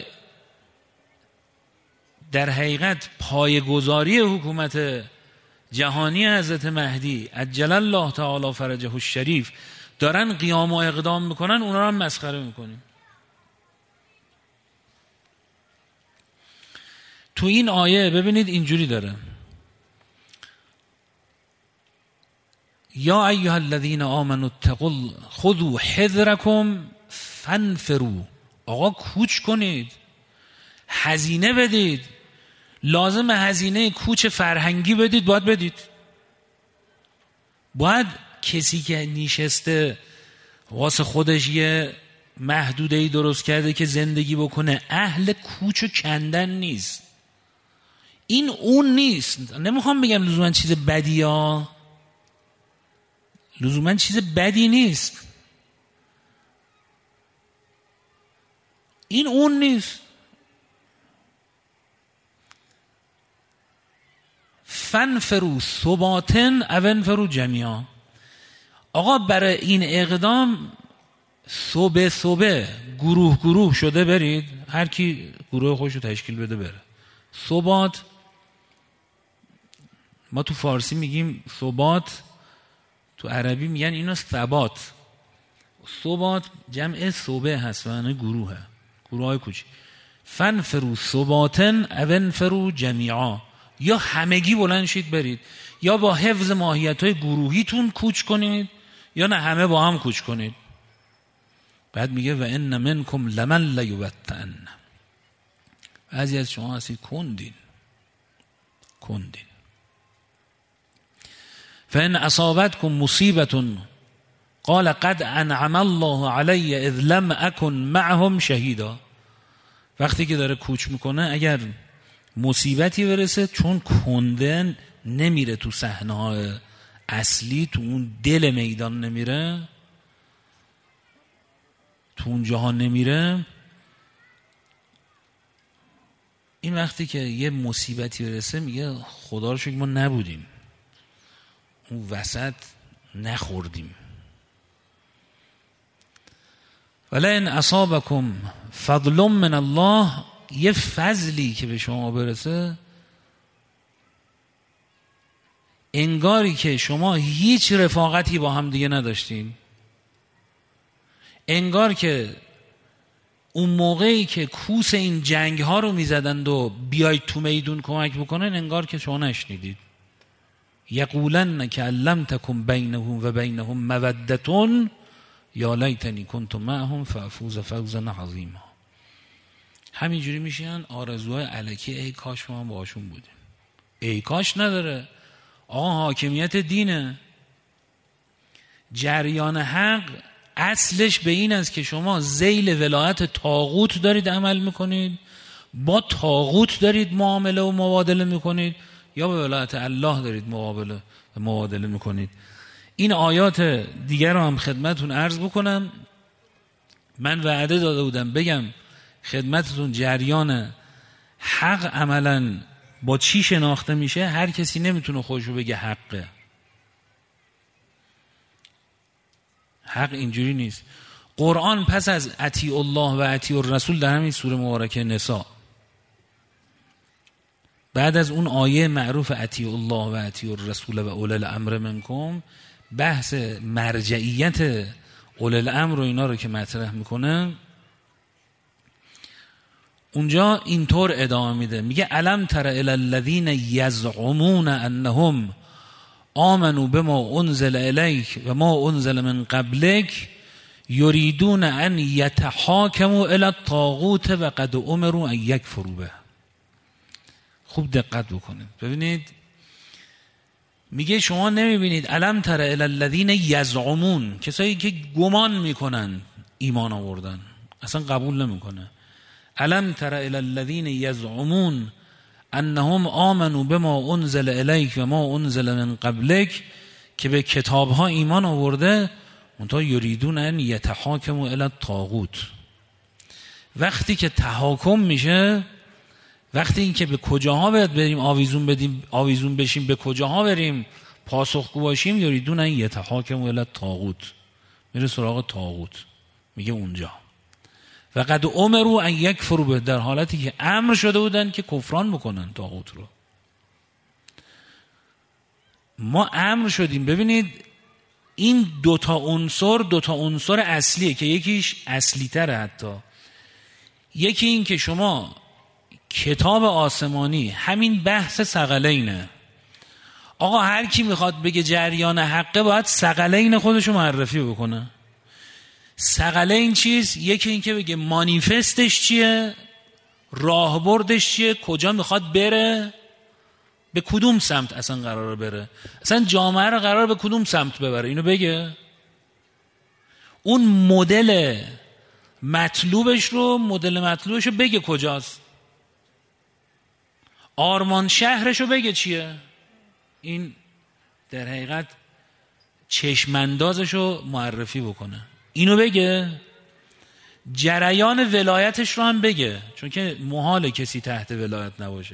در حقیقت پایه‌گذاری حکومت جهانی حضرت مهدی عجل الله تعالی فرجه الشریف دارن قیام و اقدام میکنن، اونا رو هم مسخره میکنیم. تو این آیه ببینید اینجوری داره: یا ایها الذین آمنوا اتقوا خذوا حذرکم فانفروا. آقا کوچ کنید، هزینه بدید، لازم هزینه کوچ فرهنگی بدید، باید بدید. باید کسی که نشسته واسه خودش یه محدوده‌ای درست کرده که زندگی بکنه، اهل کوچ و کندن نیست. این اون نیست. نمیخوام بگم لزوما چیز بدی ها، لزوما چیز بدی نیست، این اون نیست. فنفروا ثباتن او انفروا جمیعا. آقا برای این اقدام صبح صبح گروه گروه شده برید، هر کی گروه خودشو تشکیل بده بره. ثبات ما تو فارسی میگیم ثبات، تو عربی میگن اینو ثبات. ثبات جمع صبح هست و یعنی گروهه، گروه های کوچی. فنفروا ثباتن او انفروا جمیعا، یا همگی بلند شید برید، یا با حفظ ماهیت های گروهیتون کوچ کنید، یا نه همه با هم کوچ کنید. بعد میگه و ان منکم لمن لیبطئن، بعضی از شما هستید کندین کندین. فان اصابتکم مصیبت قال قد انعم الله علی اذ لم اکن معهم شهیدا. وقتی که داره کوچ میکنه اگر مصیبتی برسه، چون کندن نمیره تو صحنه‌های اصلی، تو اون دل میدان نمیره، تو اون جاها نمیره، این وقتی که یه مصیبتی برسه میگه خدا رو شکر ما نبودیم، اون وسط نخوردیم. ولئن اصابکم فضل من الله، یه فضلی که به شما برسه انگاری که شما هیچ رفاقتی با هم دیگه نداشتین، انگار که اون موقعی که کوس این جنگ ها رو میزدند و بیاید تو میدون کمک بکنن، انگار که شما نشنیدید. یقولن که لم تکن بینهم و بینهم مودتون یا لیتنی کنت معهم فافوز فوزا عظیما. همینجوری میشن آرزوهای الکی، ای کاش ما هم باشون بودیم. ای کاش نداره آقا، حاکمیت دینه. جریان حق اصلش به این است که شما ذیل ولایت طاغوت دارید عمل میکنید، با طاغوت دارید معامله و مبادله میکنید، یا به ولایت الله دارید مقابله و مبادله میکنید. این آیات دیگر رو هم خدمتون عرض بکنم. من وعده داده بودم بگم خدمتتون جریان حق عملا با چی شناخته میشه. هر کسی نمیتونه خودشو بگه حقه. حق اینجوری نیست. قرآن پس از اطیع الله و اطیع الرسول در همین سوره مبارکه نساء، بعد از اون آیه معروف اطیع الله و اطیع الرسول و اولی الامر منکم، بحث مرجعیت اولی الامر و اینا رو که مطرح میکنه، اونجا اینطور ادامه میده، میگه الم تر الی الذین یزعمون انهم آمنوا بما انزل الیک و ما انزل من قبلک یریدون ان یتحاکموا الی الطاغوت و قد امروا ان یکفروا به. خوب دقت بکنید ببینید، میگه شما نمیبینید الم تر الی الذین یزعمون، کسایی که گمان میکنن ایمان آوردن، اصلا قبول نمیکنه. الم تر الی الذین یزعمون انهم آمنوا بما انزل الیک و ما انزل من قبلک، که به کتابها ایمان آورده، منتها یریدون ان یتحاکموا الی الطاغوت. وقتی که تحاکم میشه، وقتی این که به کجاها باید بریم آویزون بدیم، آویزون بشیم، به کجاها بریم پاسخگو باشیم، یریدون ان یتحاکموا الی الطاغوت، میره سراغ طاغوت. میگه اونجا و قد امروا ان یکفروا به، در حالتی که امر شده بودن که کفران بکنن طاغوت رو. ما امر شدیم. ببینید این دوتا عنصر دوتا عنصر اصلیه که یکیش اصلی تره حتی. یکی این که شما کتاب آسمانی همین بحث ثقلینه. آقا هر کی میخواد بگه جریان حقه باید ثقلین خودشو معرفی بکنه. ثقلین چیست؟ یکی این که بگه مانیفستش چیه، راهبردش چیه، کجا میخواد بره، به کدوم سمت اصلا قراره بره، اصلا جامعه رو قراره به کدوم سمت ببره، اینو بگه. اون مدل مطلوبش رو مدل مطلوبش رو بگه کجاست. آرمان شهرشو بگه چیه. این در حقیقت چشماندازشو معرفی بکنه، اینو بگه، جریان ولایتش رو هم بگه، چون که محال کسی تحت ولایت نباشه،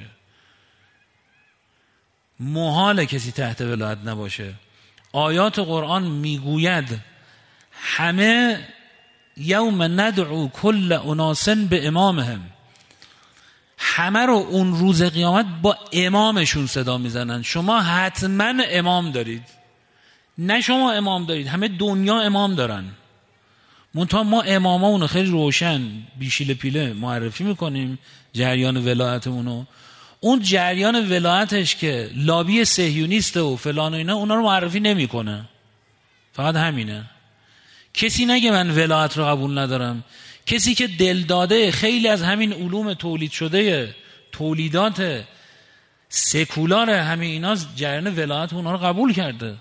محال کسی تحت ولایت نباشه. آیات قرآن میگوید همه یوم ندعو کل اناس به امامهم، همه رو اون روز قیامت با امامشون صدا میزنن. شما حتما امام دارید، نه شما امام دارید، همه دنیا امام دارن، منتها ما اماما اونو خیلی روشن بیشیل پیله معرفی میکنیم جریان ولایتمونو. اون جریان ولایتش که لابی صهیونیسته و فلان و اینا، اونا رو معرفی نمیکنه، فقط همینه. کسی نگه من ولایت رو قبول ندارم. کسی که دل داده خیلی از همین علوم تولید شده، تولیدات سکولار همین اینا، جریان ولایت اونا رو قبول کرده.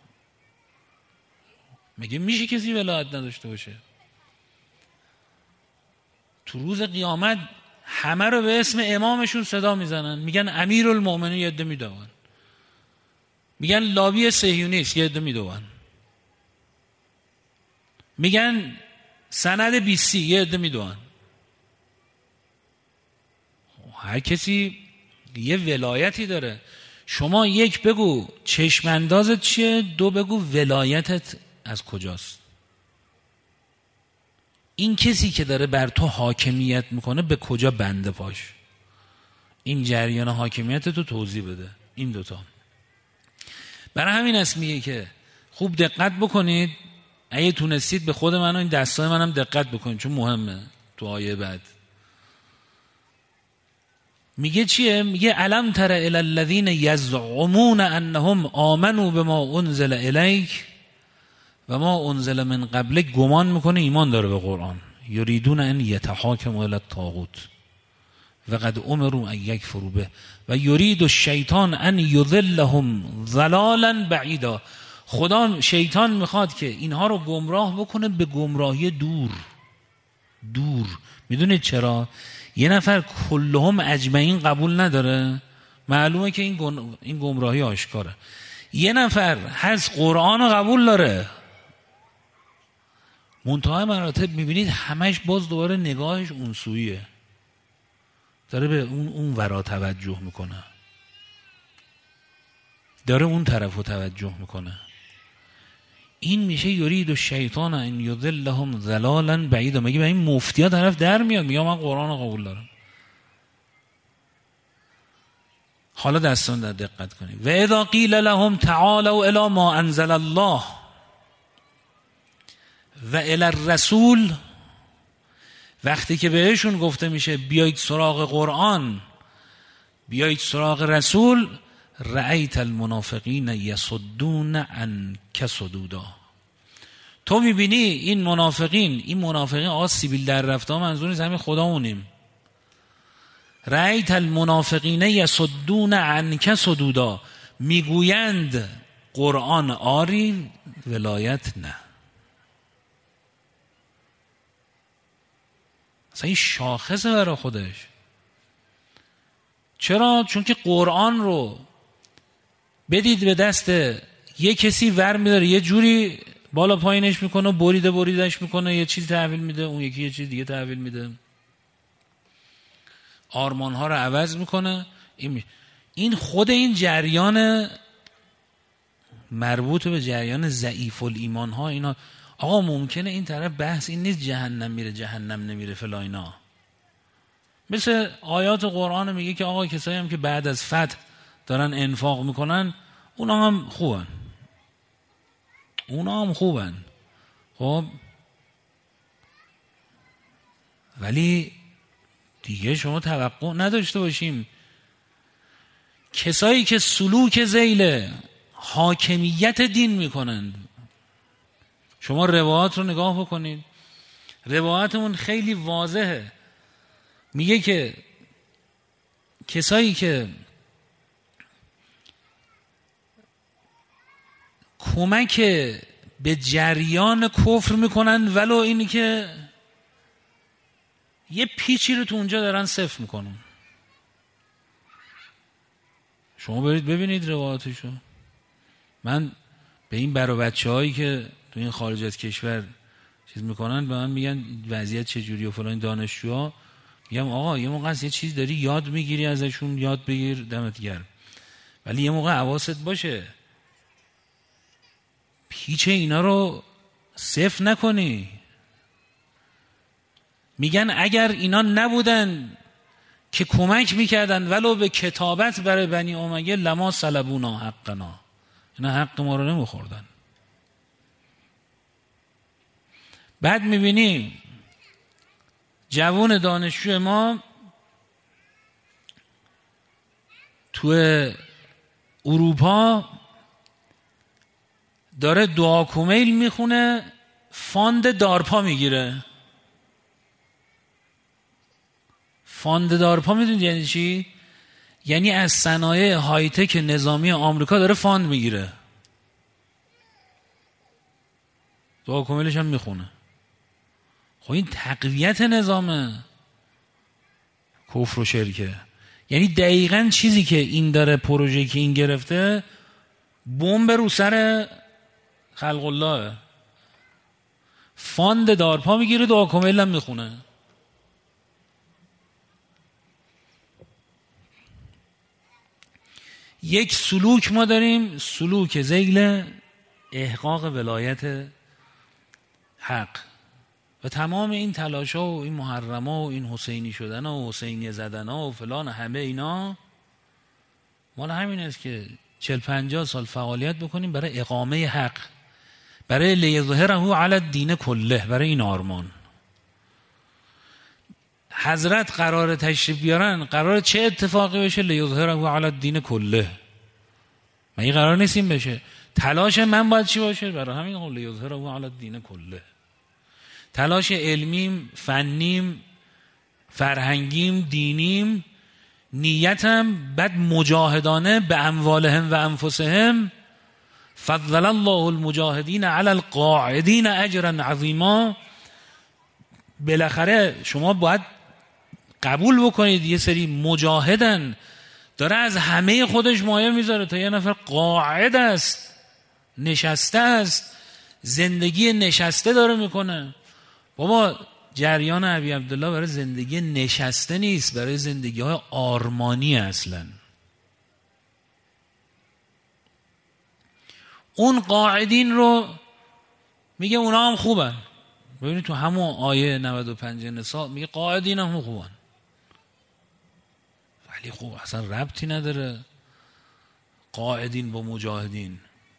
میگه میشه کسی ولایت نداشته باشه؟ تو روز قیامت همه رو به اسم امامشون صدا میزنن، میگن امیرالمومنین، یه عده میدوان، میگن لابی صهیونیست، یه عده میدوان، میگن سند بیستی، یه عده میدوان. هر کسی یه ولایتی داره. شما یک بگو چشماندازت چیه، دو بگو ولایتت از کجاست. این کسی که داره بر تو حاکمیت میکنه به کجا بنده پاش، این جریان حاکمیت تو توضیح بده. این دوتا. برای همین است میگه که خوب دقت بکنید، اگه تونستید به خود من و این دستای منم دقت بکنید، چون مهمه. تو آیه بعد میگه چیه؟ میگه الم تر الی الذین یزعمون انهم آمنوا بما انزل الیک و ما انزل من قبل. گمان میکنه ایمان داره به قرآن. یریدون ان یتحاکموا الی الطاغوت و قد امروا ان یکفروا به و یرید الشیطان ان یضلهم ضلالا بعیدا. خدا شیطان میخواد که اینها رو گمراه بکنه به گمراهی دور دور. میدونید چرا؟ یه نفر کلهم اجمعین قبول نداره، معلومه که این گن... این گمراهی آشکاره. یه نفر هست قرآن رو قبول داره، منتهای مراتب میبینید همش باز دوباره نگاهش اون سویه، داره به اون اون ورا توجه میکنه، داره اون طرف رو توجه میکنه. این میشه یرید و شیطان ان یضلهم ضلالا بعیدا. میگه به این مفتیا طرف در میاد، میگه من قرآن رو قبول دارم. حالا دستان در دقت کنید. و اذا قیل لهم تعالوا الی ما انزل الله و الی الرسول، وقتی که بهشون گفته میشه بیایید سراغ قرآن، بیایید سراغ رسول، رأیت المنافقین یصدون عنک صدودا. تو میبینی این منافقین، این منافقین آقا سیبیل در رفته ها منظور نیست، همین خدامونیم. رأیت المنافقین یصدون عنک صدودا، میگویند قرآن آری ولایت نه. اصلا این شاخصه برای خودش. چرا؟ چون که قرآن رو بدید به دست یه کسی ور میداره، یه جوری بالا پایینش میکنه، بریده بریدش میکنه، یه چیز تحویل میده، اون یکی یه چیز دیگه تحویل میده، آرمان ها رو عوض میکنه. این این خود این جریان مربوط به جریان ضعیف الایمان ها اینا. آقا ممکنه این طرف بحث این نیست جهنم میره جهنم نمیره فلا اینا. مثل آیات قرآن میگه که آقا کسایی هم که بعد از فتح دارن انفاق میکنن اونا هم خوبن، اونا هم خوبن. خب ولی دیگه شما توقع نداشته باشیم کسایی که سلوک ذیل حاکمیت دین میکنن. شما روایات رو نگاه بکنید، روایاتمون خیلی واضحه، میگه که کسایی که کمک به جریان کفر میکنن ولو اینی که یه پیچی رو تو اونجا دارن صفر میکنن، شما برید ببینید روایاتشو. من به این برا بچه هایی که تو این خارج از کشور چیز میکنن به من میگن وضعیت چجوری و فلان دانشجوها، میگم آقا یه موقع از یه چیز داری یاد میگیری ازشون، یاد بگیر دمت گرم، ولی یه موقع حواست باشه پیچ اینا رو صفر نکنی. میگن اگر اینا نبودن که کمک میکردن ولو به کتابت برای بنی امیه لما سلبونا حقنا، اینا حق ما رو نمیخوردن. بعد میبینیم جوان دانشجو ما تو اروپا داره دعا کمیل میخونه، فاند دارپا میگیره. فاند دارپا میدونید یعنی چی؟ یعنی از صنایع های تک نظامی آمریکا داره فاند میگیره، دعا کمیلش هم میخونه. خب این تقویت نظامه، کفر و شرکه. یعنی دقیقاً چیزی که این داره، پروژه که این گرفته بمب رو سر خلق الله، فاند دارپا میگیره، دعا کمیل هم میخونه. یک سلوک ما داریم، سلوک ذیل احقاق ولایت حق و تمام این تلاش ها و این محرم ها و این حسینی شدن ها و حسینی زدن ها و فلان، همه اینا مال همین است که چل پنجاه سال فعالیت بکنیم برای اقامه حق، برای لیظهره علی الدین کله، برای این آرمان. حضرت قرار تشریف بیارن، قرار چه اتفاقی بشه؟ لیظهره علی الدین کله. من این قرار نیستیم بشه. تلاش من باید چی باشه؟ برای همین قول لیظهره علی الدین کله. تلاش علمیم، فنیم، فرهنگیم، دینیم، نیتم بعد مجاهدانه به اموالهم و انفسهم. فضل الله المجاهدین علی القاعدین اجرا عظیما. بالاخره شما باید قبول بکنید یه سری مجاهدن، داره از همه خودش مایه میذاره تا یه نفر قاعد است، نشسته است، زندگی نشسته داره میکنه. بابا جریان ابی عبدالله برای زندگی نشسته نیست، برای زندگی های آرمانی اصلا. اون قاعدین رو میگه اونا هم خوبن. ببینید تو همون آیه نود و پنج نساء میگه قاعدین هم خوبن، ولی خوب اصلا ربطی نداره قاعدین با مجاهدین.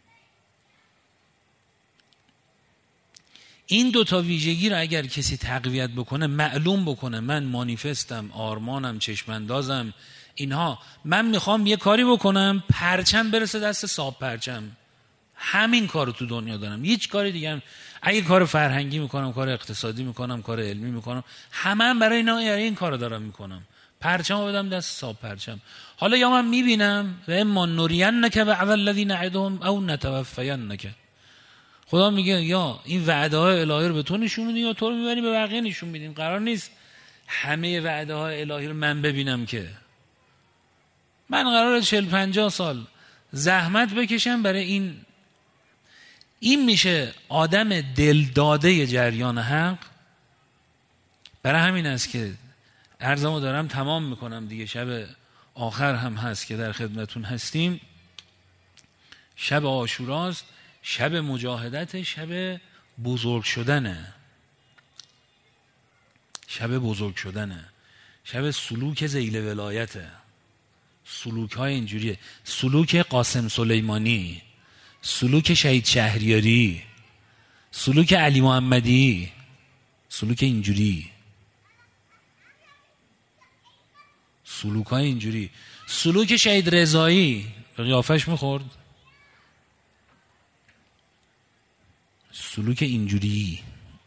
این دوتا ویژگی رو اگر کسی تقویت بکنه، معلوم بکنه من مانیفستم، آرمانم، چشماندازم اینها، من میخوام یه کاری بکنم پرچم برسه دست صاحب پرچم، همین کارو تو دنیا دارم، هیچ کاری دیگه هم. اگه کار فرهنگی میکنم، کار اقتصادی میکنم، کار علمی میکنم، همه هم برای اینا این کارو دارم میکنم، پرچمو بدم دست صاحب پرچم. حالا یا من میبینم و اما نرینک بعض الذی نعدهم او نتوفینک، خدا میگه یا این وعده های الهی رو به تو نشون میدیم یا تو رو میبریم به بقیه نشون میدیم. قرار نیست همه وعده های الهی رو من ببینم، که من قراره چل پنجاه سال زحمت بکشم برای این. این میشه آدم دل داده جریان حق. برای همین است که عرضمو دارم تمام میکنم دیگه، شب آخر هم هست که در خدمتون هستیم. شب عاشوراست، شب مجاهدت، شب بزرگ شدنه، شب بزرگ شدنه، شب سلوک ذیل ولایته. سلوک های اینجوریه، سلوک قاسم سلیمانی، سلوک شهید شهریاری، سلوک علی محمدی، سلوک اینجوری، سلوک های اینجوری. سلوک شهید رضایی به قیافش میخورد، سلوک اینجوری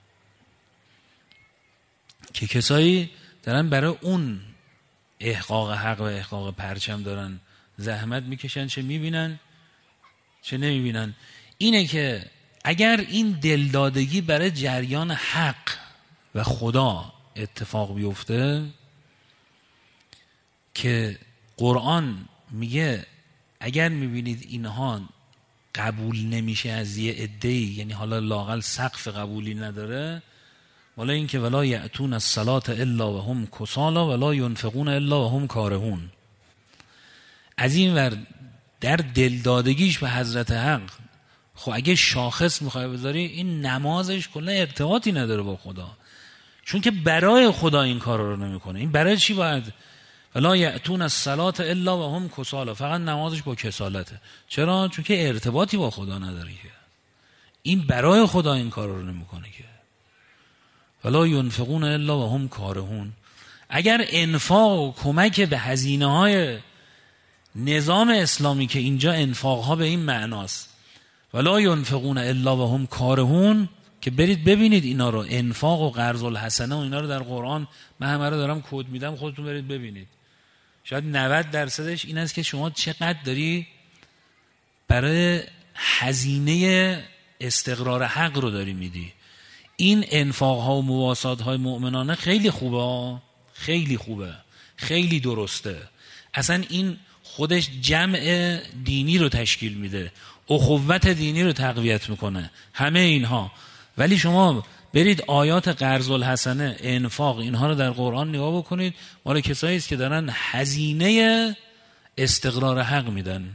که کسایی دارن برای اون احقاق حق و احقاق پرچم دارن زحمت میکشن، چه میبینن چه نمیبینن. اینه که اگر این دلدادگی برای جریان حق و خدا اتفاق بیفته، که قرآن میگه اگر میبینید اینها قبول نمیشه از یه عده‌ای، یعنی حالا لااقل سقف قبولی نداره، ولی اینکه ولا یأتون الصلاة الا وهم کسالی ولا ينفقون الا وهم کارهون، از این ور در دلدادگیش به حضرت حق، خب اگه شاخص میخوای بذاری این نمازش کلا ارتباطی نداره با خدا، چون که برای خدا این کار رو نمیکنه. این برای چی باید ولا یأتون الصلاة الا وهم کسالی، فقط نمازش با کسالته. چرا؟ چون که ارتباطی با خدا نداره که این برای خدا این کار رو نمیکنه که ولا ينفقون الا وهم کارهون. اگر انفاق و کمک به هزینه های نظام اسلامی که اینجا انفاق ها به این معناست ولا ينفقون الا وهم کارهون، که برید ببینید اینا رو، انفاق و قرض الحسنه و اینا رو در قرآن، من همه رو دارم کد میدم، خودتون برید ببینید. شاید نود درصدش این است که شما چقدر داری برای هزینه استقرار حق رو داری میدی. این انفاق ها و مواسات های مؤمنانه خیلی خوبه، خیلی خوبه، خیلی درسته. اصلا این خودش جمع دینی رو تشکیل میده، اخوت دینی رو تقویت میکنه، همه اینها. ولی شما برید آیات قرض الحسنه، انفاق، اینها رو در قرآن نگاه بکنید، مال کسایی است که دارن هزینه استقرار حق میدن.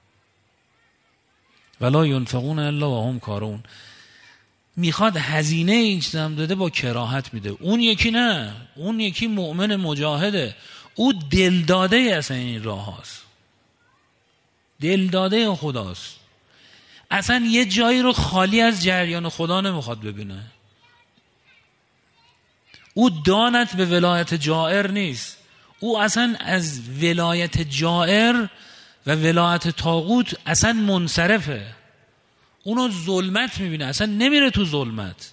ولا ينفقون الا وهم کارون. میخواد هزینه این چیز هم داده با کراهت میده. اون یکی نه، اون یکی مؤمن مجاهده، او دلداده اصلا این راه هاست، دلداده خداست، اصلا یه جایی رو خالی از جریان خدا نمیخواد ببینه. او دانت به ولایت جائر نیست، او اصلا از ولایت جائر و ولایت طاغوت اصلا منصرفه، اونو ظلمت میبینه، اصلا نمیره تو ظلمت.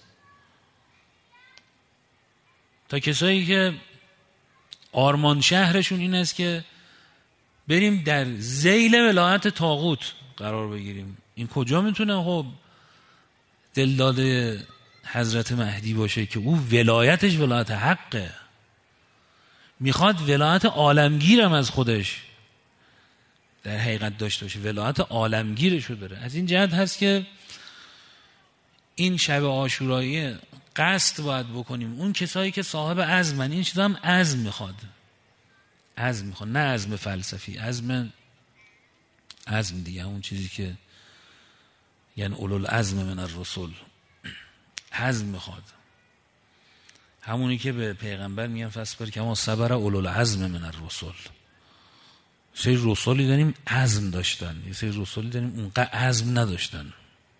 تا کسایی که آرمان شهرشون این است که بریم در ذیل ولایت طاغوت قرار بگیریم، این کجا میتونه خب دلداده حضرت مهدی باشه که او ولایتش ولایت حقه، میخواد ولایت عالمگیرم از خودش در حقیقت داشته باشه، ولایت عالمگیرشو داره. از این جهت هست که این شب عاشورایی قصد باید بکنیم اون کسایی که صاحب عزمن، این چیزا هم عزم میخواد، عزم میخواد، نه عزم فلسفی، عزم عزم دیگه، اون چیزی که یعنی اولوالعزم من الرسل، عزم میخواد، همونی که به پیغمبر میگن فاصبر کما صبر اولوالعزم من الرسل. سری رسولی داریم عزم داشتن، یه سری رسولی داریم اونقدر عزم نداشتن.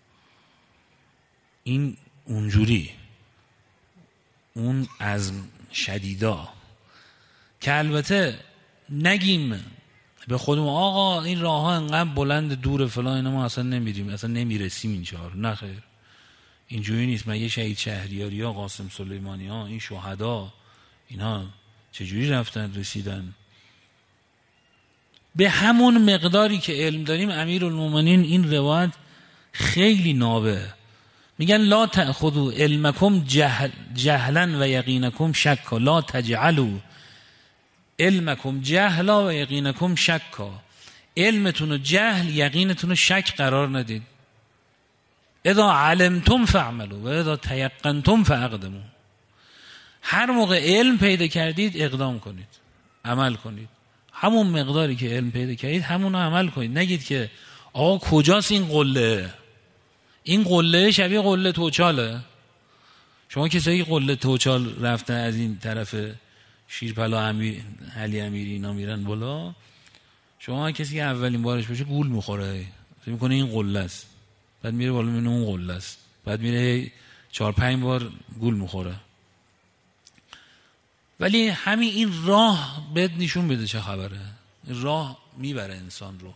این اونجوری اون عزم شدیدا که البته نگیم به خودمون آقا این راه ها انقدر بلند دور فلان اینا ما اصلا نمیریم، اصلا نمیرسیم اینجا. نه خیر، اینجوری نیست. من یه شهید شهریاری ها، قاسم سلیمانی ها، این شهدا اینا چجوری رفتن رسیدن به همون مقداری که علم داریم. امیرالمومنین این روایت خیلی نابه، میگن لا تأخذوا علمکم جهل جهلا و یقینکم شکا، لا تجعلوا علمکم جهلا و یقینکم شکا، علمتون و جهل یقینتون رو شک قرار ندید. اذا علمتم فاعملوا و اذا تیقنتم فاقدموا، هر موقع علم پیدا کردید اقدام کنید، عمل کنید، همون مقداری که علم پیدا کردید همون رو عمل کنید. نگید که آقا کجاست این قله، این قله شبیه قله توچاله. شما کسایی قله توچال رفتن از این طرف شیرپلا امیر علی امیری اینا میرن بالا، شما کسی که اولین بارش باشه گول میخوره، فکر میکنه این قله است، بعد میره بالا میبینه اون قله است، بعد میره چهار پنج بار گول میخوره. ولی همین این راه بهت نشون بده چه خبره، این راه میبره انسان رو،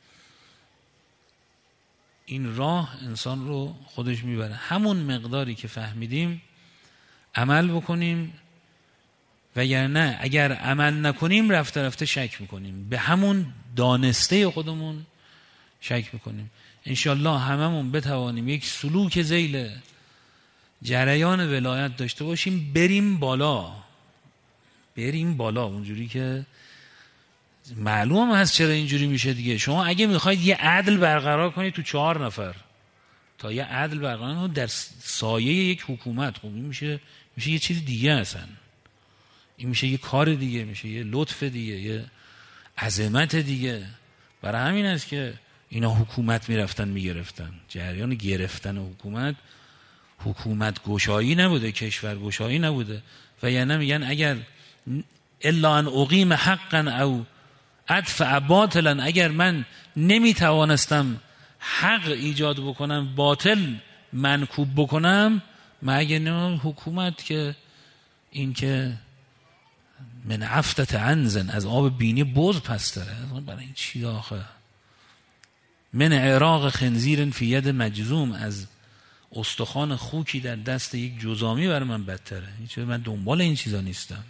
این راه انسان رو خودش میبره. همون مقداری که فهمیدیم عمل بکنیم، وگرنه اگر عمل نکنیم رفته رفته شک میکنیم، به همون دانسته خودمون شک میکنیم. انشالله هممون بتوانیم یک سلوک ذیل جریان ولایت داشته باشیم، بریم بالا، بریم بالا اونجوری که معلوم هست چرا اینجوری میشه دیگه. شما اگه میخواید یه عدل برقرار کنید تو چهار نفر، تا یه عدل برقرار کنید در سایه یک حکومت، خب این میشه میشه یه چیز دیگه هستن. این میشه یه کار دیگه، میشه یه لطف دیگه، یه عظمت دیگه. برای همین است که اینا حکومت میرفتن میگرفتن. جریان گرفتن حکومت حکومت گشایی نبوده، کشور گشایی نبوده. و یعنی میگن اگر الا ان اقیم حقا او ادفع باطلا، اگر من نمیتوانستم حق ایجاد بکنم باطل منکوب بکنم، مگر نه حکومت که این که من عفتت عنزن، از آب بینی بز پستره. برای این چی آخه؟ من عراق خنزیر فی ید مجزوم، از استخوان خوکی در دست یک جزامی برای من بدتره. من دنبال این چیزا نیستم.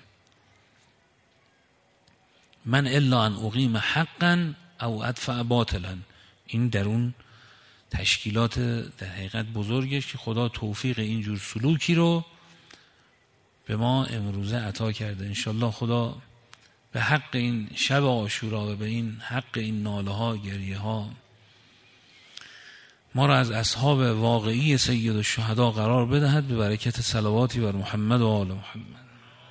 من الا ان اقیم حقا او ادفع باطلا. این در اون تشکیلات در حقیقت بزرگش که خدا توفیق اینجور سلوکی رو به ما امروزه عطا کرده. انشالله خدا به حق این شب عاشورا و به این حق این ناله ها گریه ها ما را از اصحاب واقعی سید الشهدا قرار بدهد، به برکت صلواتی بر محمد و آل محمد.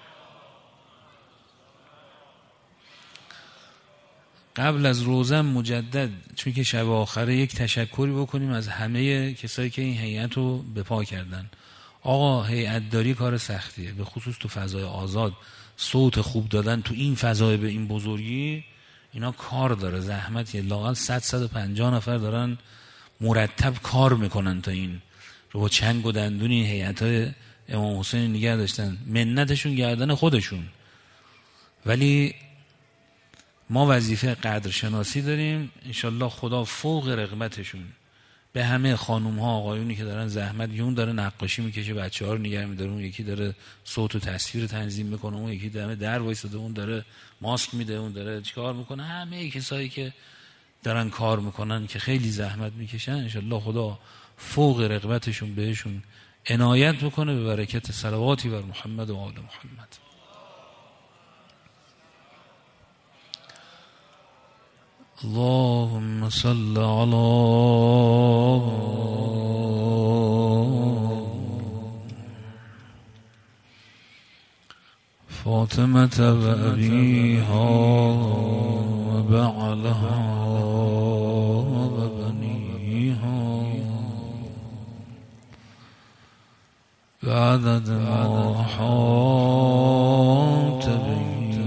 قبل از روزم مجدد، چون که شب آخره، یک تشکری بکنیم از همه کسایی که این هیئت رو به پا کردن. آقا هیئت داری کار سختیه، به خصوص تو فضای آزاد. صوت خوب دادن تو این فضای به این بزرگی، اینا کار داره، زحمتیه. لااقل صد صد و پنجاه نفر دارن مرتب کار میکنن تا این رو با چنگ و دندون این هیئت‌های امام حسین نگه داشتن. منتشون گردن خودشون. ولی ما وظیفه قدرشناسی داریم. انشالله خدا فوق رغبتشون به همه خانوم ها آقایونی که دارن زحمت، یون داره نقاشی میکشه بچه ها رو نگه میداره، اون یکی داره صوت و تصویر تنظیم میکنه، اون یکی داره در وایساده، اون داره ماسک میده، اون داره چیکار میکنه. همه کسایی که دارن کار میکنن که خیلی زحمت میکشن، انشالله خدا فوق رغبتشون بهشون عنایت بکنه به برکت صلواتی بر محمد و آل محمد. اللهم صل على فاطمة و أبيها و بعلها و بنيها بعدد ما حاط به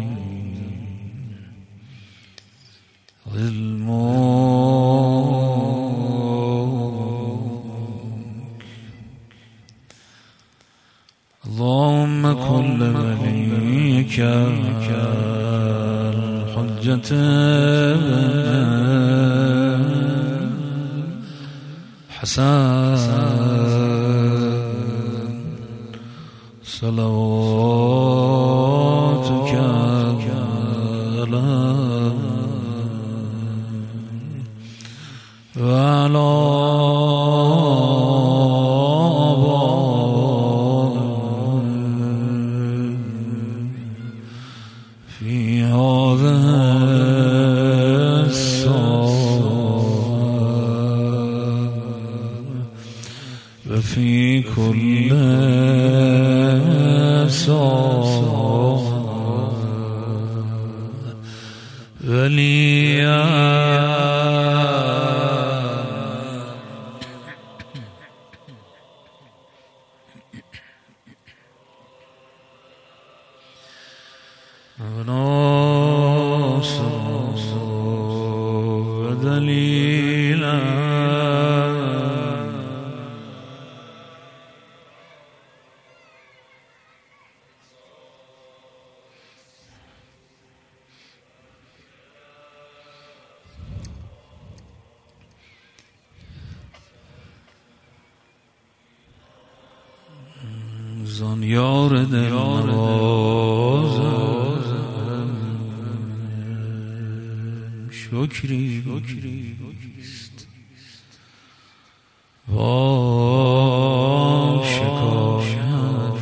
اللهم كل وليك الحجة حسن صلواتك وعلى في هذا الساعة وفي كل ساعة وليا زان یار دل نوازم شکری است با شکایت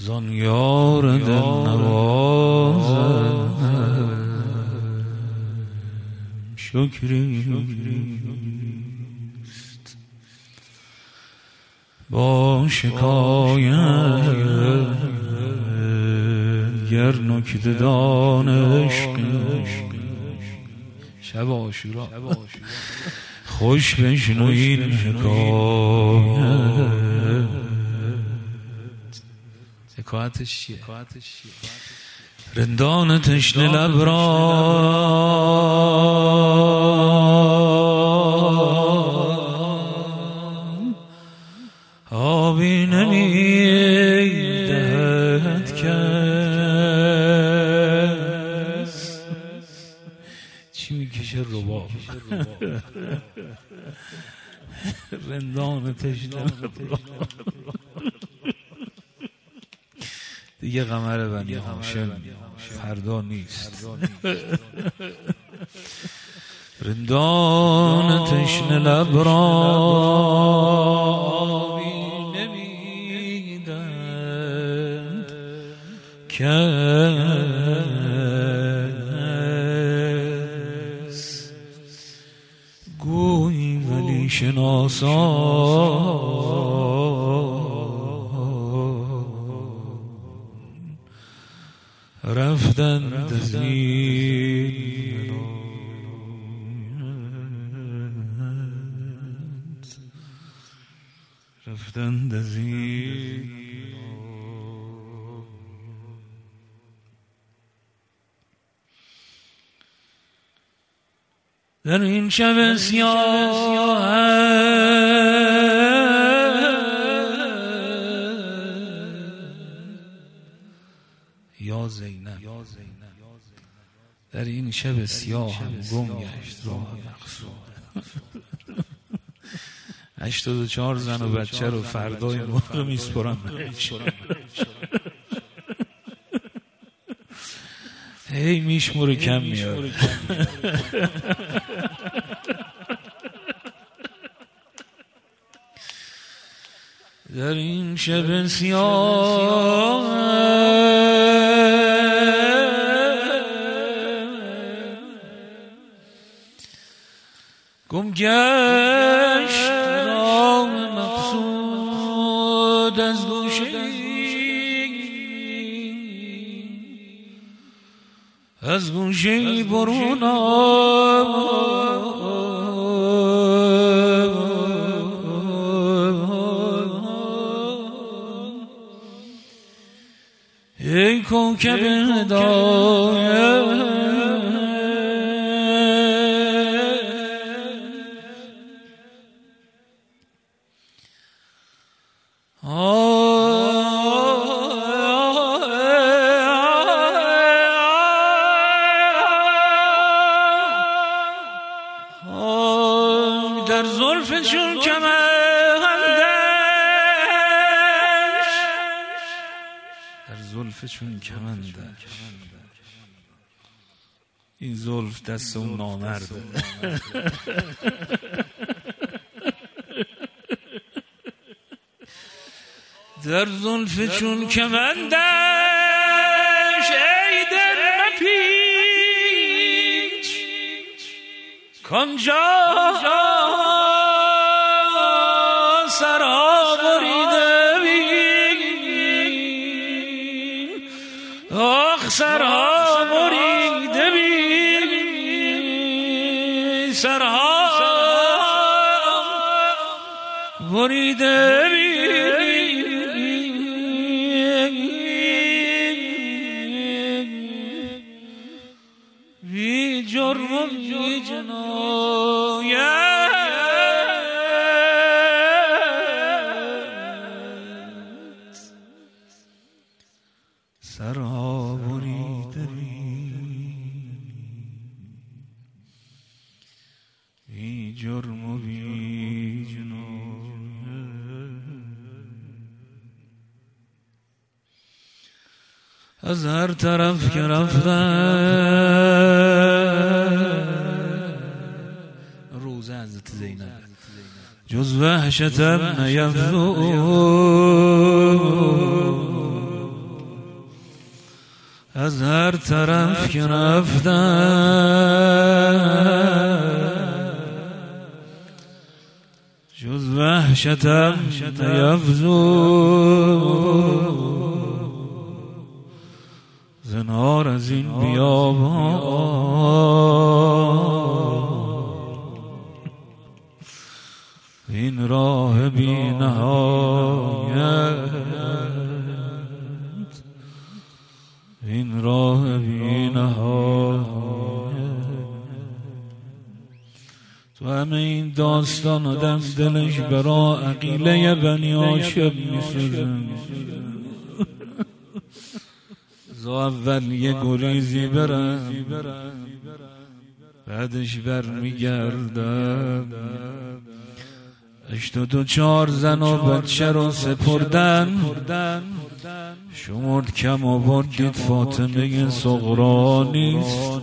زان یار دل نوازم شکریست با شکایت گر نکته دانش شب عاشورا خوش بشنو این حکایت. حکایتش چیه؟ رندان تشنه لب را آبی نمیدهد کس. چی میکشه رباب؟ رندان تشنه لب را دیگه قمر بنی هاشم فردا نیست. رندان تشنه لب را آبی نمیدند کس. گویی ولی شناسان رفتند از این رفتند از این در این شب سیاه یا زینب در این شب سیاه هم گم گشت راه مقصود. هشتاد و چهار زن و بچه رو فردای موقع میسپرن هی میشموره کم میاره. در این شب سیاه گم گشت راه مقصود از گوشه از گوشه برون ای کوکب هدایت در زلفشون کمندش در زلفشون کمندش این زلف دست اون نامرده. در زلفشون کمندش ای دل مپیچ کانجا سرها بریده بین آخ سرها بریده بین سرها بریده بین بی جرم و بی جنایت سرها بریده بی جرم و بی جنایت. از هر طرف که رفتن روزه حضرت زینب جز وحشتم نیفزود از هر طرف که رفتم جز وحشتم نیفزود زنهار از این بیابان این راه بی نهایت این راه بی نهایت تو همه این داستان آدم دلش برا عقیله بنی هاشم میسوزه زا اول یه گریزی برم بعدش بر میگردم هشتاد و چهار زن و بچه رو سپردن شمرد کم آورد دید فاطمه صغرا نیست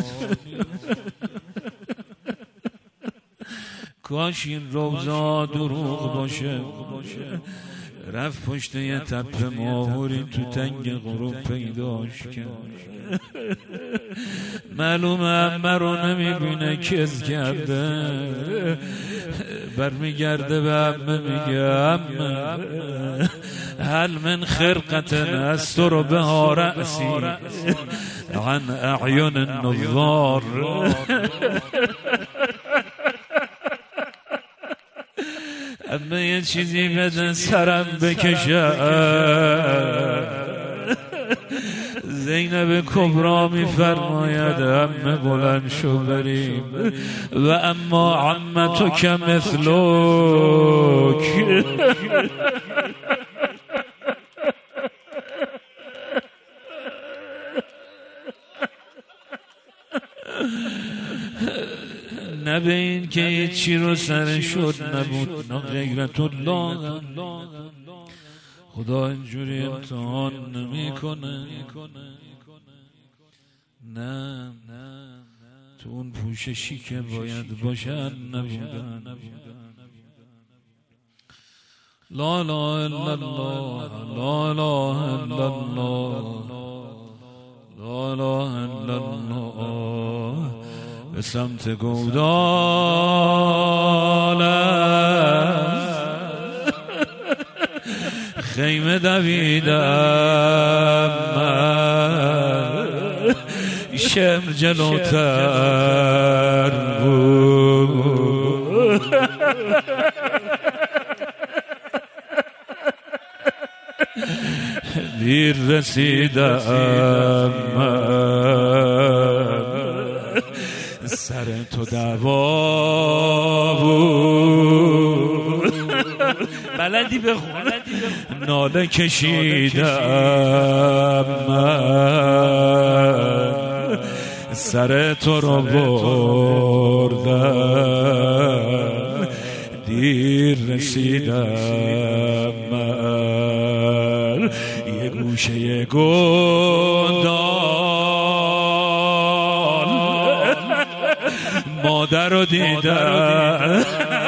کاش این روزا دروغ باشه رفت پشت یه تپه ماهوری تو تنگ غروب پیداش کرد معلومه همه رو نمیبینه کز کرده برمیگرده به همه میگه همه هل من خرقت استر بها رأسی عن اعین النظار اما یه چیزی بده سرم بکشم زینب کبرا می فرماید همه بلند شو بریم و اما عمتو که مثلک نه به این که یه چی رو سر شد نبود نه غیرت الله خدا اینجوری امتحان نمی کنه نه تو اون پوششی که باید باشن نبودن لا لا الا الله لا لا الا الله لا لا الا الله به سمت گودال خیمه دویدم من شمر جلوتر بود دیر رسیدم من سر تو دعوا بود بلدی بخون ناله کشیدم من سر تو رو بردم دیر رسیدم من یه گوشه گودال مادر رو دیدم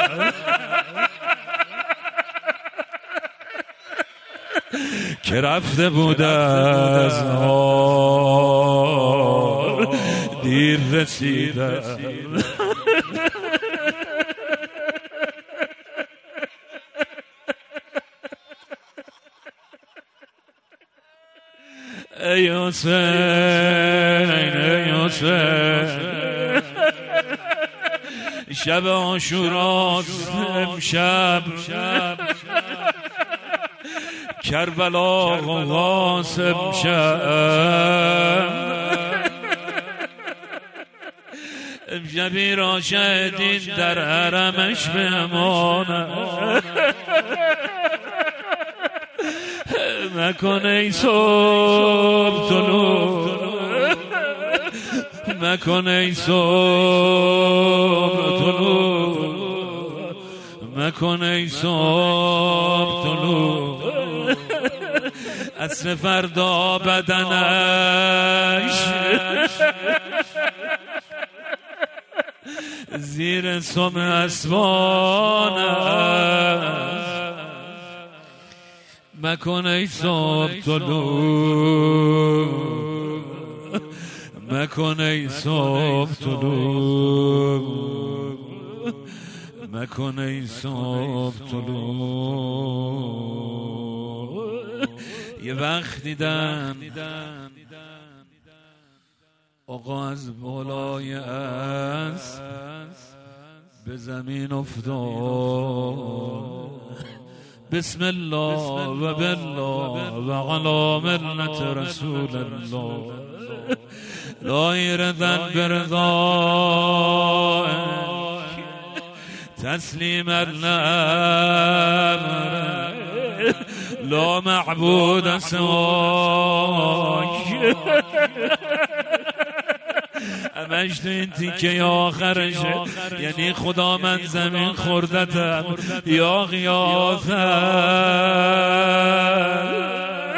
که رفته بود از حال دیر رسیدم ای حسین ای حسین شب عاشورا امشب کربلا آغاز امشب امشبی را شهدین در حرمش بمانم مکن ای صبح طلوع مکن ای صبح طلوع مکن ای صبح طلوع عصر فردا بدنش زیر سم اسوان مکن ای صبح طلوع مکن ای صبح طلوع، مکن ای صبح طلوع. یه وقت دیدم آقا از بالای اسب به زمین افتاد، بسم الله و بالله و علی ملت رسول الله، لا يرضى برضا تسلیم الامر، لا معبود سواک. همش تو این تیکه آخرشه، یعنی خدا من زمین خوردتم یا غیاثم.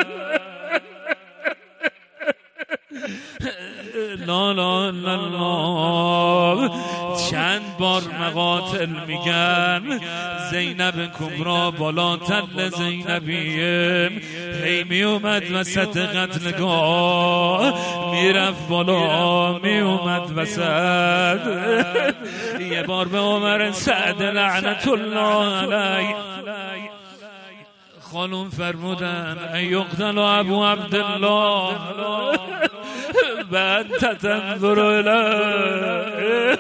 لا لا لا لا. چند بار مقاتل میگن زینب کبرا بالا تل زینبیه، هی می اومد وسط قتلگاه، میرفت بالا می اومد وسط. یه بار به عمر سعد لعنت الله علیه خانم فرمودن ایقتل ابو عبدالله بعد تتنظر الیه.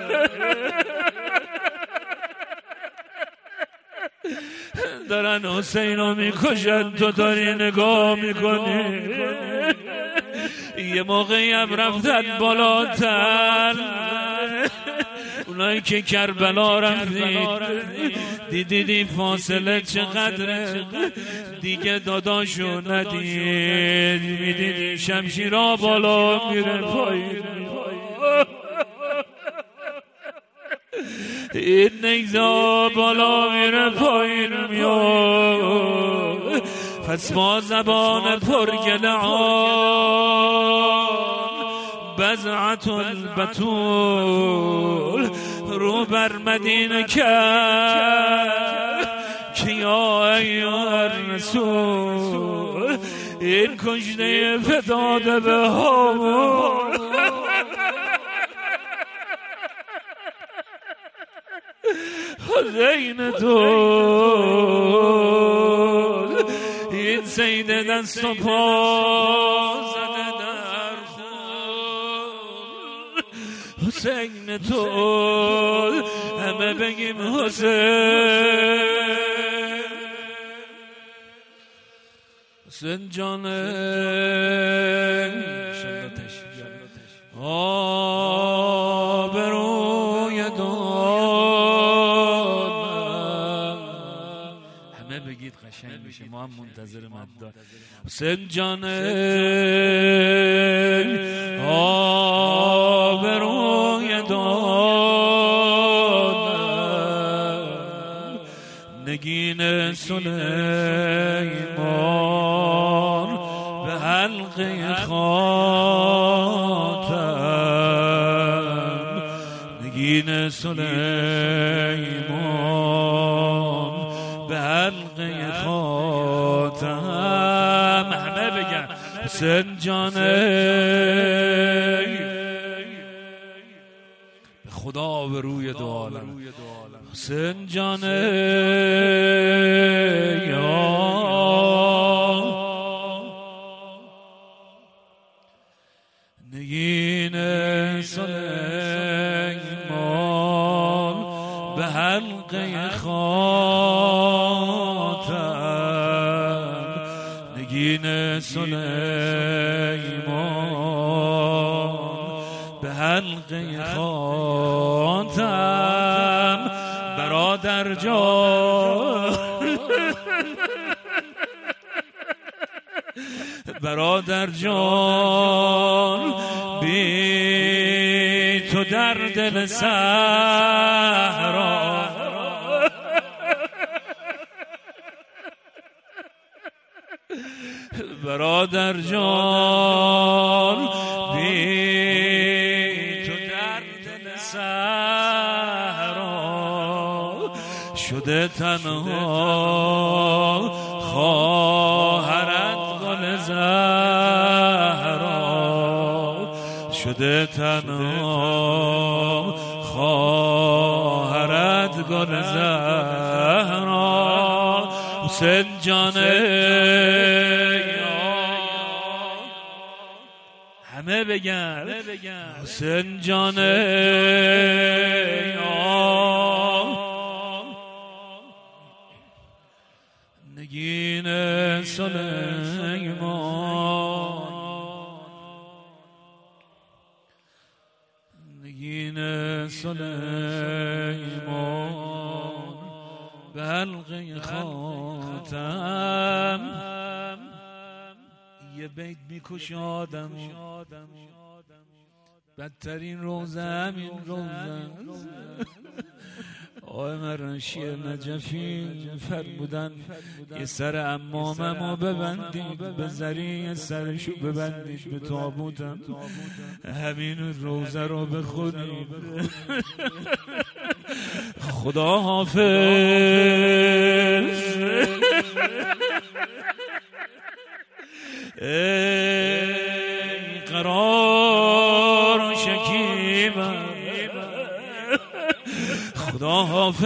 دارن حسینو میکشن تو داری نگاه میکنی. یه موقعی هم رفتن بالاتر، اونایی که کربلا رفتید دیدیدی فاصله چقدره، دیگه داداشو ندید، میدیدی شمشیرها بالا میره پایین، این نیزا بالا میره پایین میاد. پس با زبان پرگلعان بزعت البتول رو بر مدینه کرد که یا ایها الرسول، این کشته فداده به هامون حسین تو، این سید دست و پا زده در خون. حسین تو همه بگیم حسین، حسین جانه آبروی دانم، همه بگید قشنگ میشه، ما هم منتظر مدد. حسین جانه آبروی دانم، نگین سلیمان به حلقه خاتم، نگین سلیمان به حلقه خاتم. همه بگن حسین جانه به خدا به روی دو عالم، حسین جانه یا نگین سلیمان به حلقه خاتم، نگین سلیمان به حلقه خاتم. برادر جان برادر جان بی تو در دل صحرا، برادر جان بی تو در دل صحرا، شده تنها خواهرت گل زهرا، شده تنها خواهرت گل زهرا حسین جانه همه بگن حسین جانه نگین سلیمان نگین سلیمان به حلقه خاتم یه بیت میکشه آدم بدترین روزه همین روزه آقای مرشی نجفی فرمودن یه سر اماممو ببندید به زری سرشو ببندید به تابوتم همین روزه رو بخونید خدا حافظ ای قرار شکیبم خدا حافظ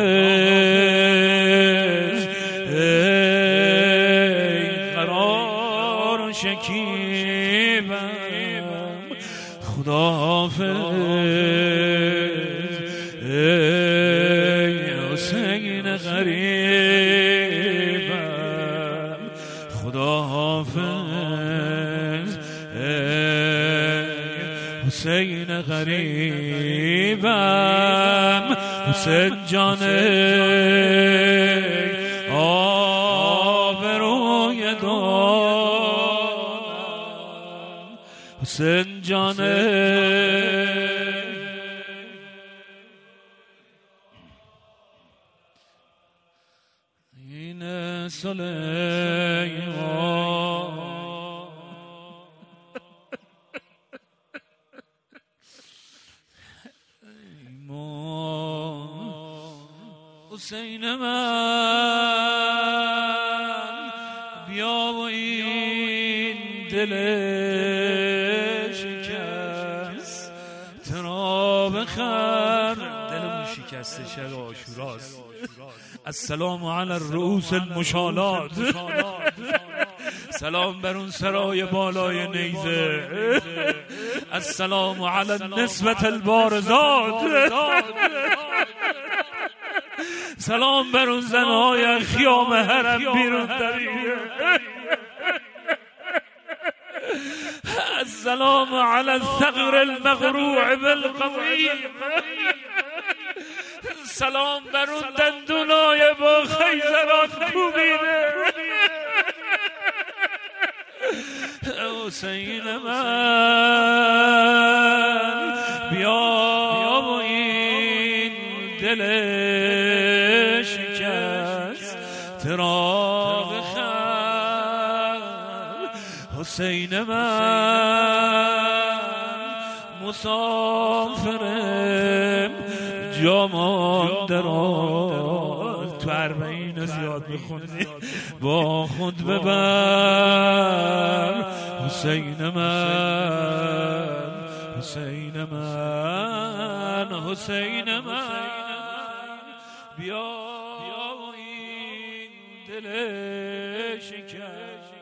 ای قرار شکیبم خدا حافظ ای حسین غریبم خدا حافظ حسین غریبم حسین جانه آبروی دارم حسین جانه این سلیمان حسین من بیا و این دل شکست ترا بخر دلمون شکسته شب عاشوراست السلام علی الرؤوس المشالات سلام بر اون سرای بالای نیزه السلام علی النسبة البارزات سلام بر اون زنهای خیام حرم بیرون دویده السلام علی الثغر المغروع بالقوی سلام بر اون دندونای با خیزران کوبیده حسین من بیا و این دل شکست ترا بخر حسین من مسافرم جامان دران تو اربعین زیاد میخوندی با خود ببر حسین من حسین من حسین من بیا این دل شکست